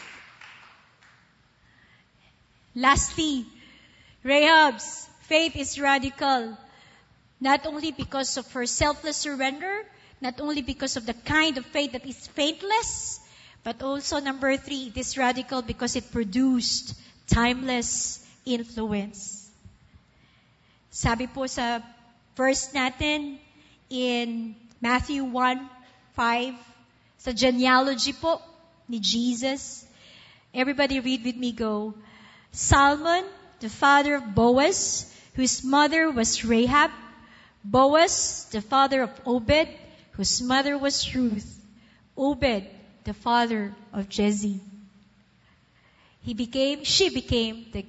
Lastly, Rahab's faith is radical. Not only because of her selfless surrender, not only because of the kind of faith that is faithless, but also, number 3, it is radical because it produced timeless influence. Sabi po sa verse natin in Matthew 1:5, sa genealogy po ni Jesus. Everybody read with me, go. Salmon, the father of Boaz, whose mother was Rahab. Boaz, the father of Obed, whose mother was Ruth. Obed, the father of Jesse. She became the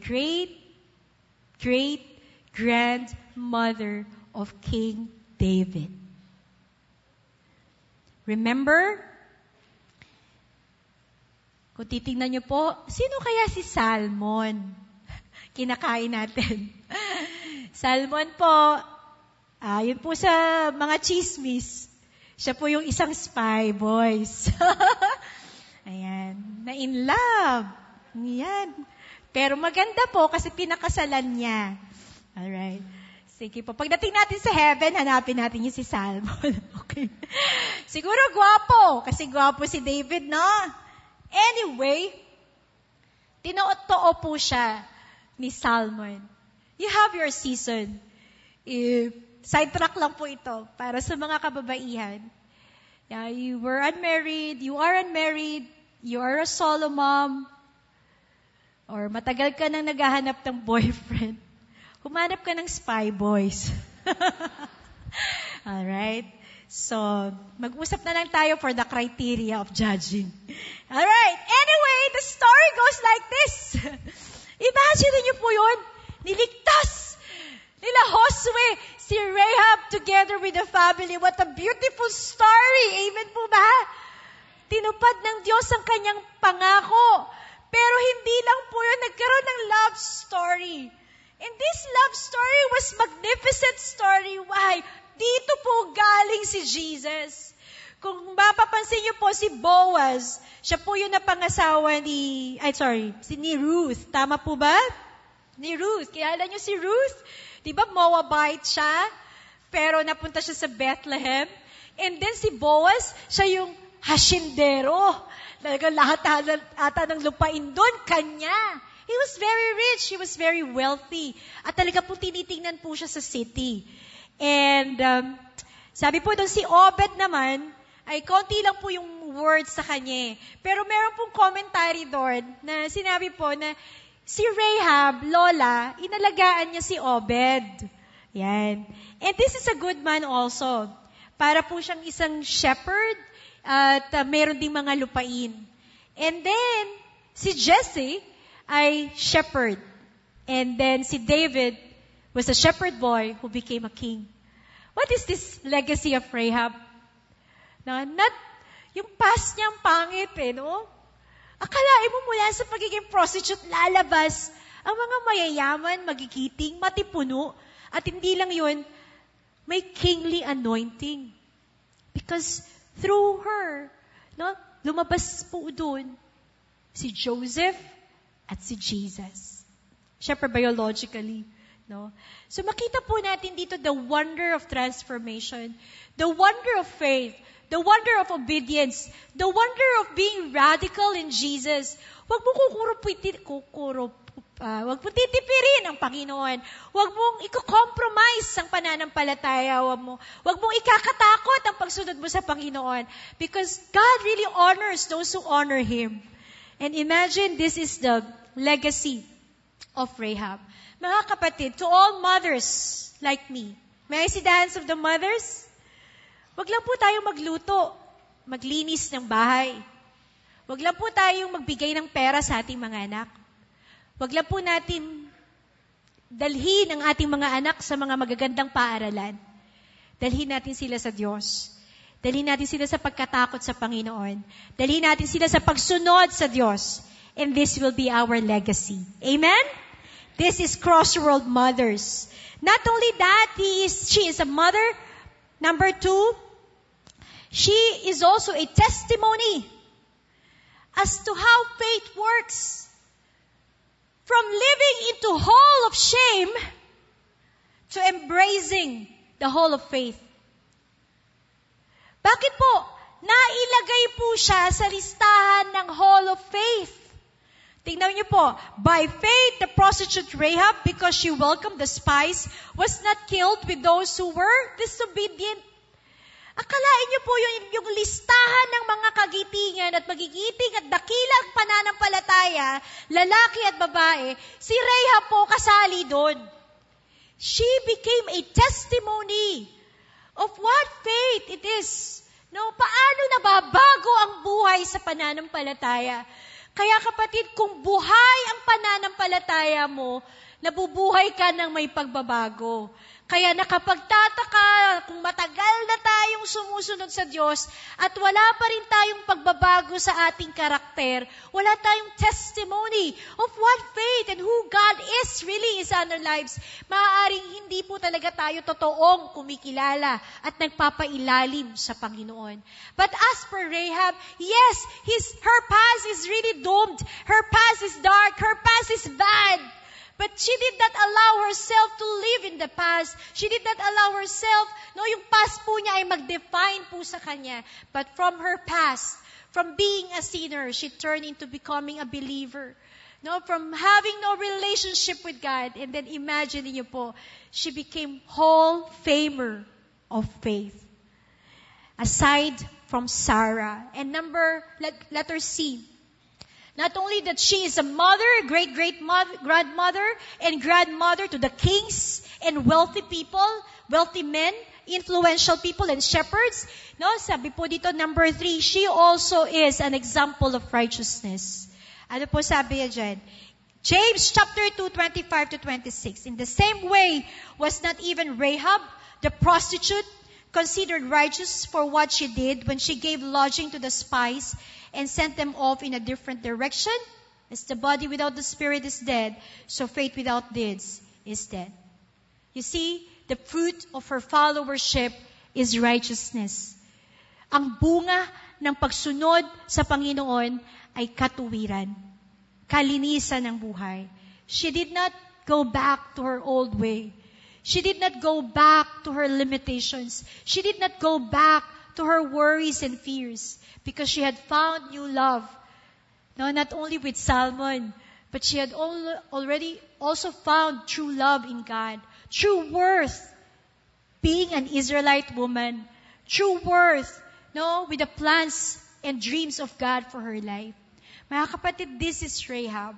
great-grandmother of King David. Remember? Kung titingnan niyo po, sino kaya si Salmon? Kinakain natin. Salmon po, yun po sa mga chismis. Siya po yung isang spy, boys. Ayan. Na in love. Ayan. Pero maganda po kasi pinakasalan niya. Alright. Sige po. Pagdating natin sa heaven, hanapin natin yung si Salmon. Okay. Siguro gwapo. Kasi gwapo si David, no? Anyway, tinotoo po siya ni Salmon. You have your season. Sidetrack lang po ito para sa mga kababaihan. You were unmarried, you are unmarried, you are a solo mom, or matagal ka nang naghahanap ng boyfriend, humanap ka ng spy boys. Alright? So, mag-usap na lang tayo for the criteria of judging. Alright. Anyway, the story goes like this. Imagine niyo po yun. Niligtas nila Josue, si Rahab together with the family. What a beautiful story. Amen po ba? Tinupad ng Diyos ang kanyang pangako. Pero hindi lang po yun, nagkaroon ng love story. And this love story was magnificent story. Why? Dito po galing si Jesus. Kung mapapansin niyo po si Boaz, siya po yung napangasawa ni Ruth. Tama po ba? Ni Ruth. Kilala niyo si Ruth? Di ba Moabite siya? Pero napunta siya sa Bethlehem. And then si Boaz, siya yung hasyendero. Lahat ata ng lupain doon, kanya. He was very rich. He was very wealthy. At talaga po tinitingnan po siya sa city. And sabi po doon si Obed naman, ay konti lang po yung words sa kanya. Pero meron pong commentary doon na sinabi po na si Rahab, lola, inalagaan niya si Obed. Yan. And this is a good man also. Para po siyang isang shepherd at meron ding mga lupain. And then, si Jesse ay shepherd. And then si David was a shepherd boy who became a king. What is this legacy of Rahab? Yung past niyang pangit no? Akalain mo mula sa pagiging prostitute, lalabas ang mga mayayaman, magigiting, matipuno, at hindi lang yun, may kingly anointing. Because through her, lumabas po doon si Joseph at si Jesus. Siyempre biologically. No? So makita po natin dito the wonder of transformation, the wonder of faith, the wonder of obedience, the wonder of being radical in Jesus. Huwag mo wag mo titipirin ang Panginoon. Huwag mong i-compromise ang pananampalataya. Huwag mong ikakatakot ang pagsunod mo sa Panginoon. Because God really honors those who honor Him. And imagine this is the legacy of Rahab. Mga kapatid, to all mothers like me, may I see the hands of the mothers? Wag lang po tayong magluto, maglinis ng bahay. Wag lang po tayong magbigay ng pera sa ating mga anak. Wag lang po natin dalhin ang ating mga anak sa mga magagandang paaralan. Dalhin natin sila sa Diyos. Dalhin natin sila sa pagkatakot sa Panginoon. Dalhin natin sila sa pagsunod sa Diyos. And this will be our legacy. Amen? This is Crossworld Mothers. Not only that, she is a mother. Number 2, she is also a testimony as to how faith works. From living into hall of shame to embracing the hall of faith. Bakit po? Nailagay po siya sa listahan ng hall of faith. Tingnan niyo po, by faith, the prostitute Rahab, because she welcomed the spies, was not killed with those who were disobedient. Akalain niyo po yung listahan ng mga kagitingan at magigiting at dakilang pananampalataya, lalaki at babae, si Rahab po kasali doon. She became a testimony of what faith it is. Paano nababago ang buhay sa pananampalataya? Kaya kapatid, kung buhay ang pananampalataya mo, nabubuhay ka ng may pagbabago. Kaya nakapagtataka kung matagal na tayong sumusunod sa Diyos at wala pa rin tayong pagbabago sa ating karakter, wala tayong testimony of what faith and who God really is on our lives, maaaring hindi po talaga tayo totoong kumikilala at nagpapailalim sa Panginoon. But as for Rahab, yes, her past is really doomed. Her past is dark. Her past is bad. But she did not allow herself to live in the past. She did not allow herself, yung past po niya ay mag-define po sa kanya. But from her past, from being a sinner, she turned into becoming a believer. From having no relationship with God. And then imagine niyo po, she became Hall Famer of faith. Aside from Sarah. And letter C. Not only that she is a mother, grandmother, and grandmother to the kings and wealthy people, wealthy men, influential people, and shepherds. No, sabi po dito, number 3, she also is an example of righteousness. Ano po sabi niya dyan? James chapter 2, 25 to 26. In the same way, was not even Rahab, the prostitute, considered righteous for what she did when she gave lodging to the spies and sent them off in a different direction? As the body without the spirit is dead, so faith without deeds is dead. You see, the fruit of her followership is righteousness. Ang bunga ng pagsunod sa Panginoon ay katuwiran, kalinisan ng buhay. She did not go back to her old way. She did not go back to her limitations. She did not go back to her worries and fears because she had found new love. No, not only with Salmon, but she had already also found true love in God. True worth being an Israelite woman. True worth, no, with the plans and dreams of God for her life. Mga kapatid, this is Rahab.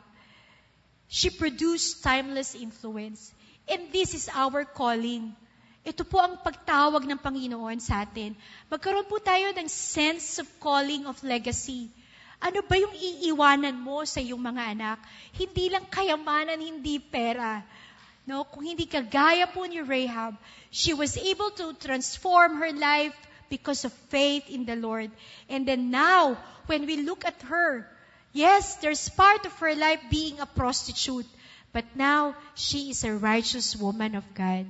She produced timeless influence. And this is our calling. Ito po ang pagtawag ng Panginoon sa atin. Magkaroon po tayo ng sense of calling of legacy. Ano ba yung iiwanan mo sa iyong mga anak? Hindi lang kayamanan, hindi pera. No, kung hindi kagaya po ni Rahab, she was able to transform her life because of faith in the Lord. And then now, when we look at her, yes, there's part of her life being a prostitute. But now, she is a righteous woman of God.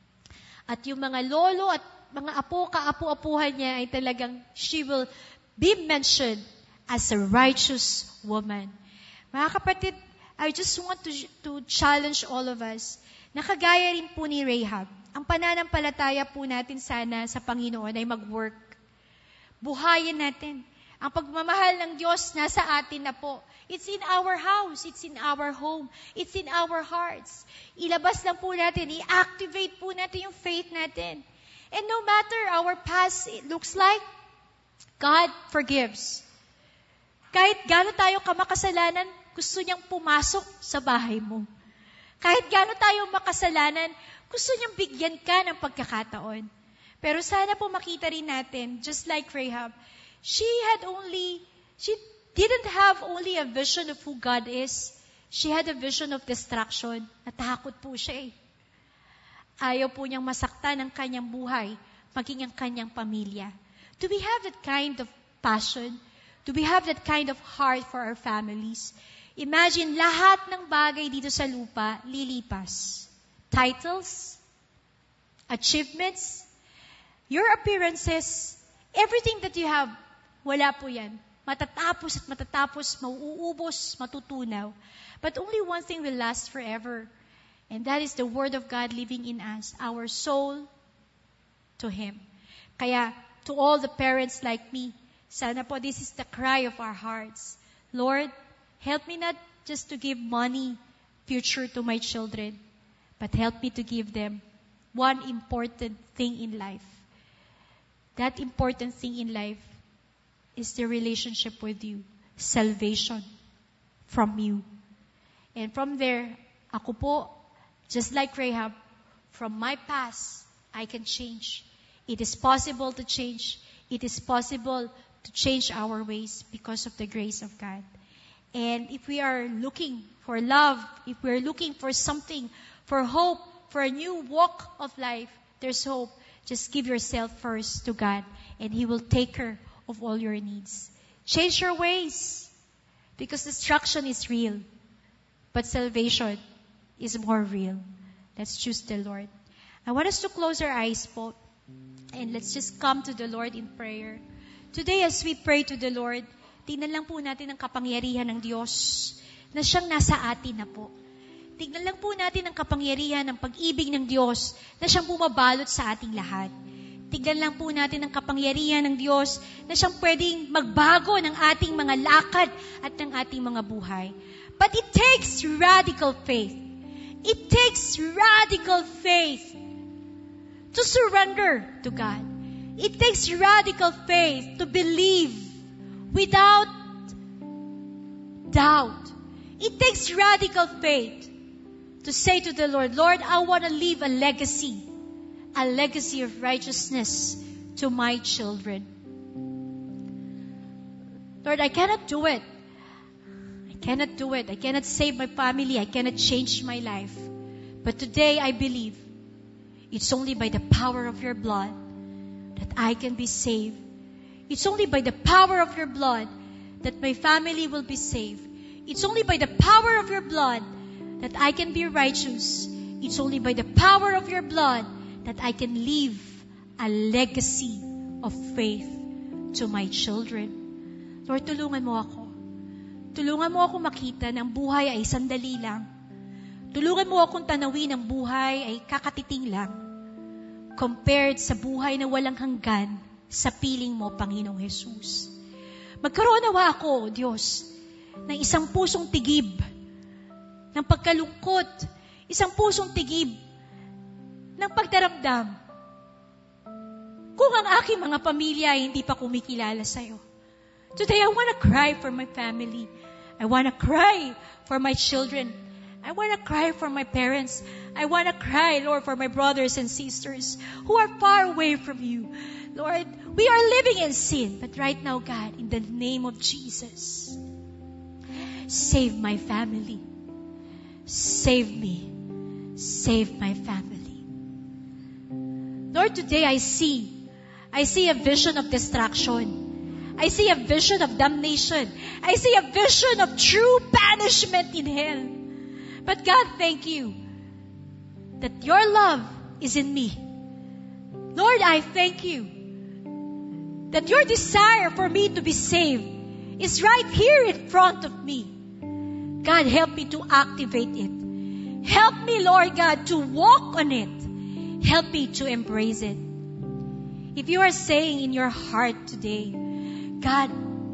At yung mga lolo at mga kaapu-apuhan niya ay talagang, she will be mentioned as a righteous woman. Mga kapatid, I just want to challenge all of us. Nakagaya rin po ni Rahab. Ang pananampalataya po natin sana sa Panginoon ay mag-work. Buhayin natin. Ang pagmamahal ng Diyos nasa atin na po. It's in our house. It's in our home. It's in our hearts. Ilabas lang po natin. I-activate po natin yung faith natin. And no matter our past it looks like, God forgives. Kahit gaano tayo kamakasalanan, gusto niyang pumasok sa bahay mo. Kahit gaano tayo makasalanan, gusto niyang bigyan ka ng pagkakataon. Pero sana po makita rin natin, just like Rahab, she didn't have only a vision of who God is. She had a vision of destruction. Natakot po siya eh. Ayaw po niyang masaktan ang kanyang buhay, maging ang kanyang pamilya. Do we have that kind of passion? Do we have that kind of heart for our families? Imagine, lahat ng bagay dito sa lupa, lilipas. Titles, achievements, your appearances, everything that you have, wala po yan. Matatapos at matatapos, mauubos, matutunaw. But only one thing will last forever. And that is the Word of God living in us, our soul to Him. Kaya, to all the parents like me, sana po this is the cry of our hearts. Lord, help me not just to give money, future to my children, but help me to give them one important thing in life. That important thing in life is the relationship with you. Salvation from you. And from there, ako po, just like Rahab, from my past, I can change. It is possible to change. It is possible to change our ways because of the grace of God. And if we are looking for love, if we are looking for something, for hope, for a new walk of life, there's hope. Just give yourself first to God, and He will take care of all your needs. Change your ways, because destruction is real, but salvation is more real. Let's choose the Lord. I want us to close our eyes po, and let's just come to the Lord in prayer. Today, as we pray to the Lord, tingnan lang po natin ang kapangyarihan ng Diyos na siyang nasa atin na po. Tingnan lang po natin ang kapangyarihan ng pag-ibig ng Diyos na siyang bumabalot sa ating lahat. Tingnan lang po natin ang kapangyarihan ng Diyos na siyang pwedeng magbago ng ating mga lakad at ng ating mga buhay. But it takes radical faith. It takes radical faith to surrender to God. It takes radical faith to believe without doubt. It takes radical faith to say to the Lord, Lord, I want to leave a legacy of righteousness to my children. Lord, I cannot do it. I cannot save my family. I cannot change my life. But today I believe it's only by the power of your blood that I can be saved. It's only by the power of your blood that my family will be saved. It's only by the power of your blood that I can be righteous. It's only by the power of your blood that I can leave a legacy of faith to my children. Lord, tulungan mo ako. Tulungan mo ako makita na ang buhay ay sandali lang. Tulungan mo akong tanawin ang buhay ay kakatiting lang compared sa buhay na walang hanggan sa piling mo, Panginoong Jesus. Magkaroon nawa ako, Diyos, ng isang pusong tigib, ng pagkalungkot, isang pusong tigib, ng pagdaramdam. Kung ang aking mga pamilya ay hindi pa kumikilala sa'yo. Today, I want to cry for my family. I want to cry for my children. I want to cry for my parents. I want to cry, Lord, for my brothers and sisters who are far away from you. Lord, we are living in sin. But right now, God, in the name of Jesus, save my family. Save me. Save my family. Lord, today I see a vision of destruction. I see a vision of damnation. I see a vision of true banishment in hell. But God, thank you that your love is in me. Lord, I thank you that your desire for me to be saved is right here in front of me. God, help me to activate it. Help me, Lord God, to walk on it. Help me to embrace it. If you are saying in your heart today, God,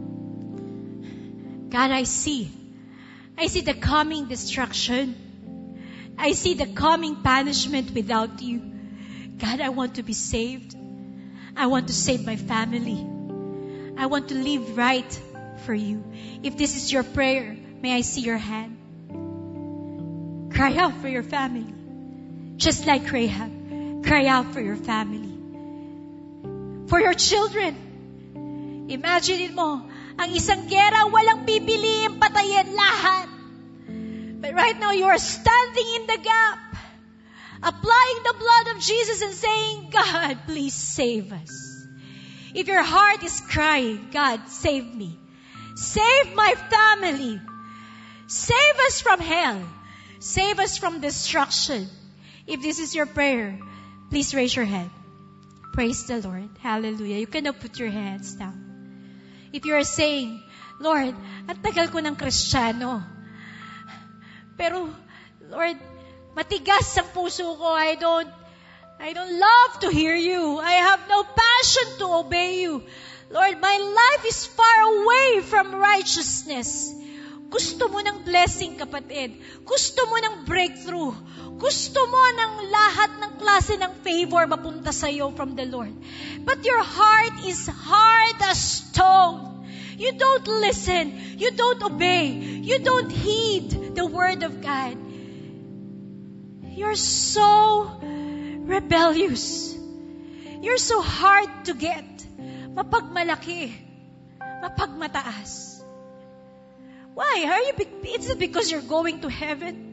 I see the coming destruction. I see the coming punishment without you. God, I want to be saved. I want to save my family. I want to live right for you. If this is your prayer, may I see your hand? Cry out for your family. Just like Rahab, cry out for your family. For your children. Imagine mo, ang isang gera, walang pipiliin, patayin lahat. But right now, you are standing in the gap, applying the blood of Jesus and saying, God, please save us. If your heart is crying, God, save me. Save my family. Save us from hell. Save us from destruction. If this is your prayer, please raise your hand. Praise the Lord. Hallelujah. You can now put your hands down. If you are saying, Lord, ang tagal ko ng Kristiyano. Pero, Lord, matigas ang puso ko. I don't love to hear you. I have no passion to obey you. Lord, my life is far away from righteousness. Gusto mo ng blessing, kapatid. Gusto mo ng breakthrough. Gusto mo ng lahat ng klase ng favor mapunta sa iyo from the Lord. But your heart is hard as stone. You don't listen. You don't obey. You don't heed the word of God. You're so rebellious. You're so hard to get. Mapagmalaki. Mapagmataas. Why? Is it because you're going to heaven?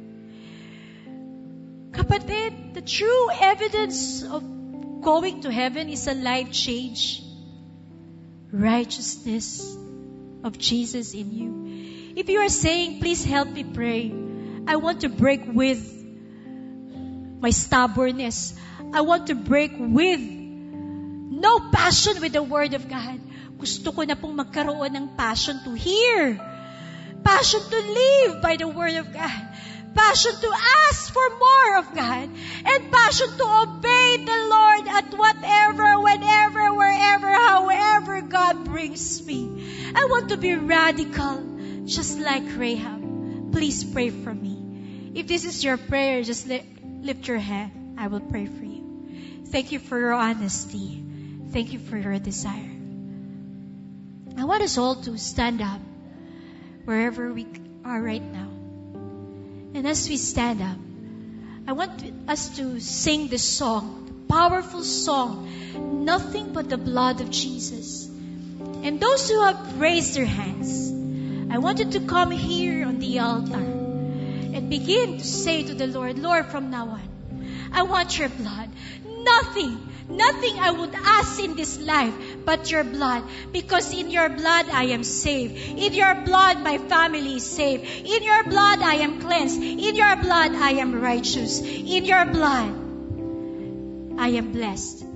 Kapatid, the true evidence of going to heaven is a life change. Righteousness of Jesus in you. If you are saying, please help me pray. I want to break with my stubbornness. I want to break with no passion with the Word of God. Gusto ko na pong magkaroon ng passion to hear. Passion to live by the Word of God. Passion to ask for more of God. And passion to obey the Lord at whatever, whenever, wherever, however God brings me. I want to be radical, just like Rahab. Please pray for me. If this is your prayer, just lift your hand. I will pray for you. Thank you for your honesty. Thank you for your desire. I want us all to stand up wherever we are right now. And as we stand up, I want us to sing this song, the powerful song, Nothing But the Blood of Jesus. And those who have raised their hands, I want you to come here on the altar and begin to say to the Lord, Lord, from now on, I want your blood. Nothing I would ask in this life but your blood. Because in your blood I am saved. In your blood my family is saved. In your blood I am cleansed. In your blood I am righteous. In your blood I am blessed.